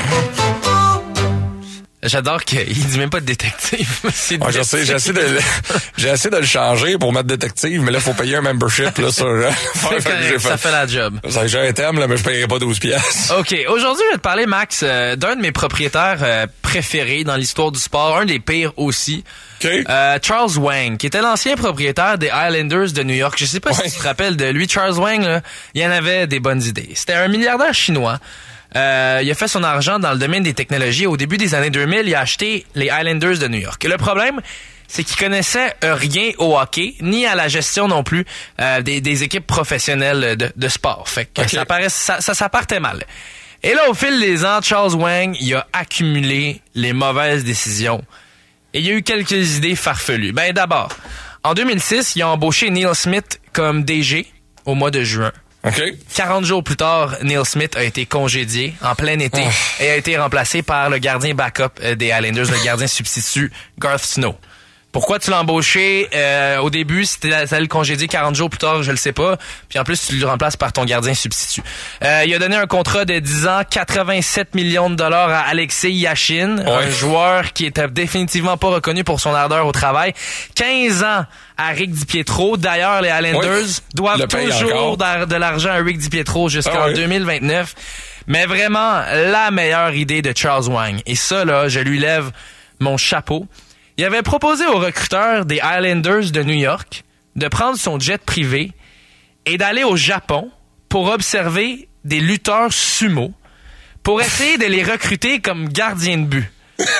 J'adore qu'il dit même pas de détective. Je sais, j'ai essayé de le changer pour mettre détective, mais là, faut payer un membership, là, sur, ça fait la job. J'ai un thème, là, mais je paierai pas 12 piastres. OK. Aujourd'hui, je vais te parler, Max, d'un de mes propriétaires préférés dans l'histoire du sport, un des pires aussi. Okay. Charles Wang, qui était l'ancien propriétaire des Islanders de New York. Je sais pas si tu te rappelles de lui. Charles Wang, là, il en avait des bonnes idées. C'était un milliardaire chinois. Il a fait son argent dans le domaine des technologies. Au début des années 2000, il a acheté les Islanders de New York. Et le problème, c'est qu'il connaissait rien au hockey, ni à la gestion non plus des équipes professionnelles de sport. Fait que ça partait mal. Et là, au fil des ans, Charles Wang, il a accumulé les mauvaises décisions. Et il y a eu quelques idées farfelues. Ben d'abord, en 2006, il a embauché Neil Smith comme DG au mois de juin. Okay. 40 jours plus tard, Neil Smith a été congédié en plein été et a été remplacé par le gardien backup des Islanders, le gardien substitut Garth Snow. Pourquoi tu l'as embauché au début, si t'allais le congédier 40 jours plus tard, je le sais pas. Puis en plus, tu le remplaces par ton gardien substitut. Il a donné un contrat de 10 ans, 87 millions de dollars à Alexei Yashin, un joueur qui était définitivement pas reconnu pour son ardeur au travail. 15 ans à Rick DiPietro. D'ailleurs, les Islanders doivent toujours de l'argent à Rick DiPietro jusqu'en 2029. Mais vraiment, la meilleure idée de Charles Wang. Et ça, là, je lui lève mon chapeau. Il avait proposé aux recruteurs des Islanders de New York de prendre son jet privé et d'aller au Japon pour observer des lutteurs sumo pour essayer de les recruter comme gardiens de but.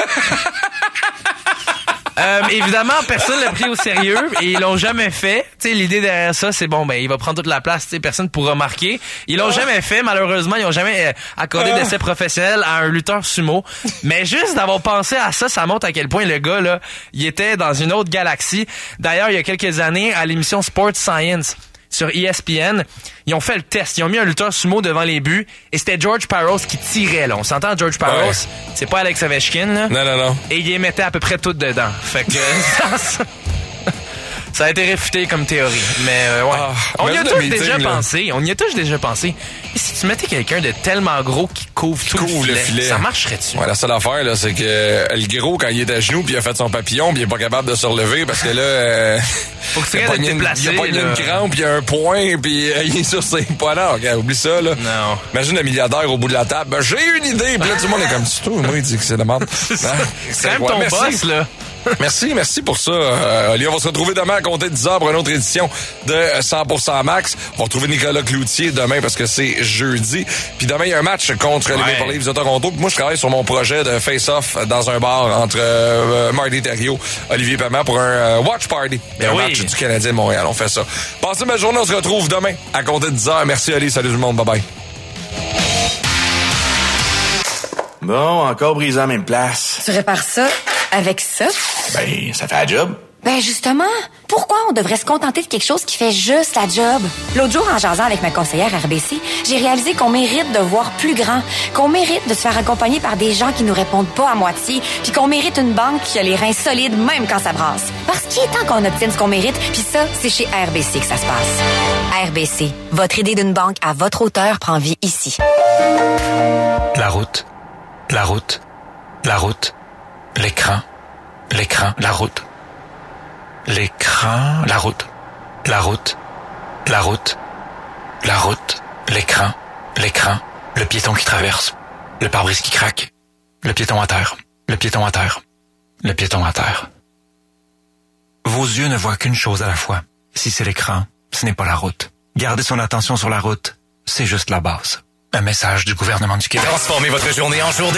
Évidemment, personne l'a pris au sérieux et ils l'ont jamais fait. Tu sais, l'idée derrière ça, c'est bon, ben il va prendre toute la place, tu sais, personne pourra marquer. Ils l'ont jamais fait, malheureusement, ils ont jamais accordé d'essai professionnel à un lutteur sumo. Mais juste d'avoir pensé à ça, ça montre à quel point le gars là, il était dans une autre galaxie. D'ailleurs, il y a quelques années, à l'émission Sports Science sur ESPN, ils ont fait le test. Ils ont mis un lutteur sumo devant les buts et c'était George Parros qui tirait, là. On s'entend, George Parros, c'est pas Alex Ovechkin, là. Non. Et il les mettait à peu près toutes dedans. Fait que ça a été réfuté comme théorie. Mais on y a tous déjà pensé. On y a tous déjà pensé. Et si tu mettais quelqu'un de tellement gros qui couvre tout le filet, ça marcherait-tu? Ouais, la seule affaire, là, c'est que le gros, quand il est à genoux, puis il a fait son papillon, puis il est pas capable de se relever parce que là, faut que tu aies de te déplacer. Il a pas une crampe, puis il y a un point, puis il est sur ses pas là. Regarde, oublie ça, là. Non. Imagine le milliardaire au bout de la table. Ben, j'ai une idée, puis là, tout le monde est comme ça. Moi, il dit que c'est de merde. C'est quand même ton boss, là. Merci pour ça. On va se retrouver demain à compter de 10h pour une autre édition de 100% Max. On va retrouver Nicolas Cloutier demain parce que c'est jeudi. Puis demain, il y a un match contre les Maple Leafs de Toronto. Puis moi, je travaille sur mon projet de face-off dans un bar entre Marty Thériault, Olivier Paiement pour un watch party. Un match du Canadien de Montréal. On fait ça. Passez ma journée. On se retrouve demain à compter de 10h. Merci, Ali. Salut tout le monde. Bye-bye. Bon, encore brisé à la même place. Tu répares ça avec ça? Ben, ça fait la job. Ben justement, pourquoi on devrait se contenter de quelque chose qui fait juste la job? L'autre jour, en jasant avec ma conseillère RBC, j'ai réalisé qu'on mérite de voir plus grand, qu'on mérite de se faire accompagner par des gens qui nous répondent pas à moitié, puis qu'on mérite une banque qui a les reins solides même quand ça brasse. Parce qu'il est temps qu'on obtienne ce qu'on mérite, puis ça, c'est chez RBC que ça se passe. RBC, votre idée d'une banque à votre hauteur prend vie ici. La route, la route, la route, l'écran, la route. L'écran, la route, la route, la route, la route, l'écran, le piéton qui traverse, le pare-brise qui craque, le piéton à terre, le piéton à terre, le piéton à terre. Vos yeux ne voient qu'une chose à la fois. Si c'est l'écran, ce n'est pas la route. Gardez son attention sur la route, c'est juste la base. Un message du gouvernement du Québec. Transformez votre journée en jour de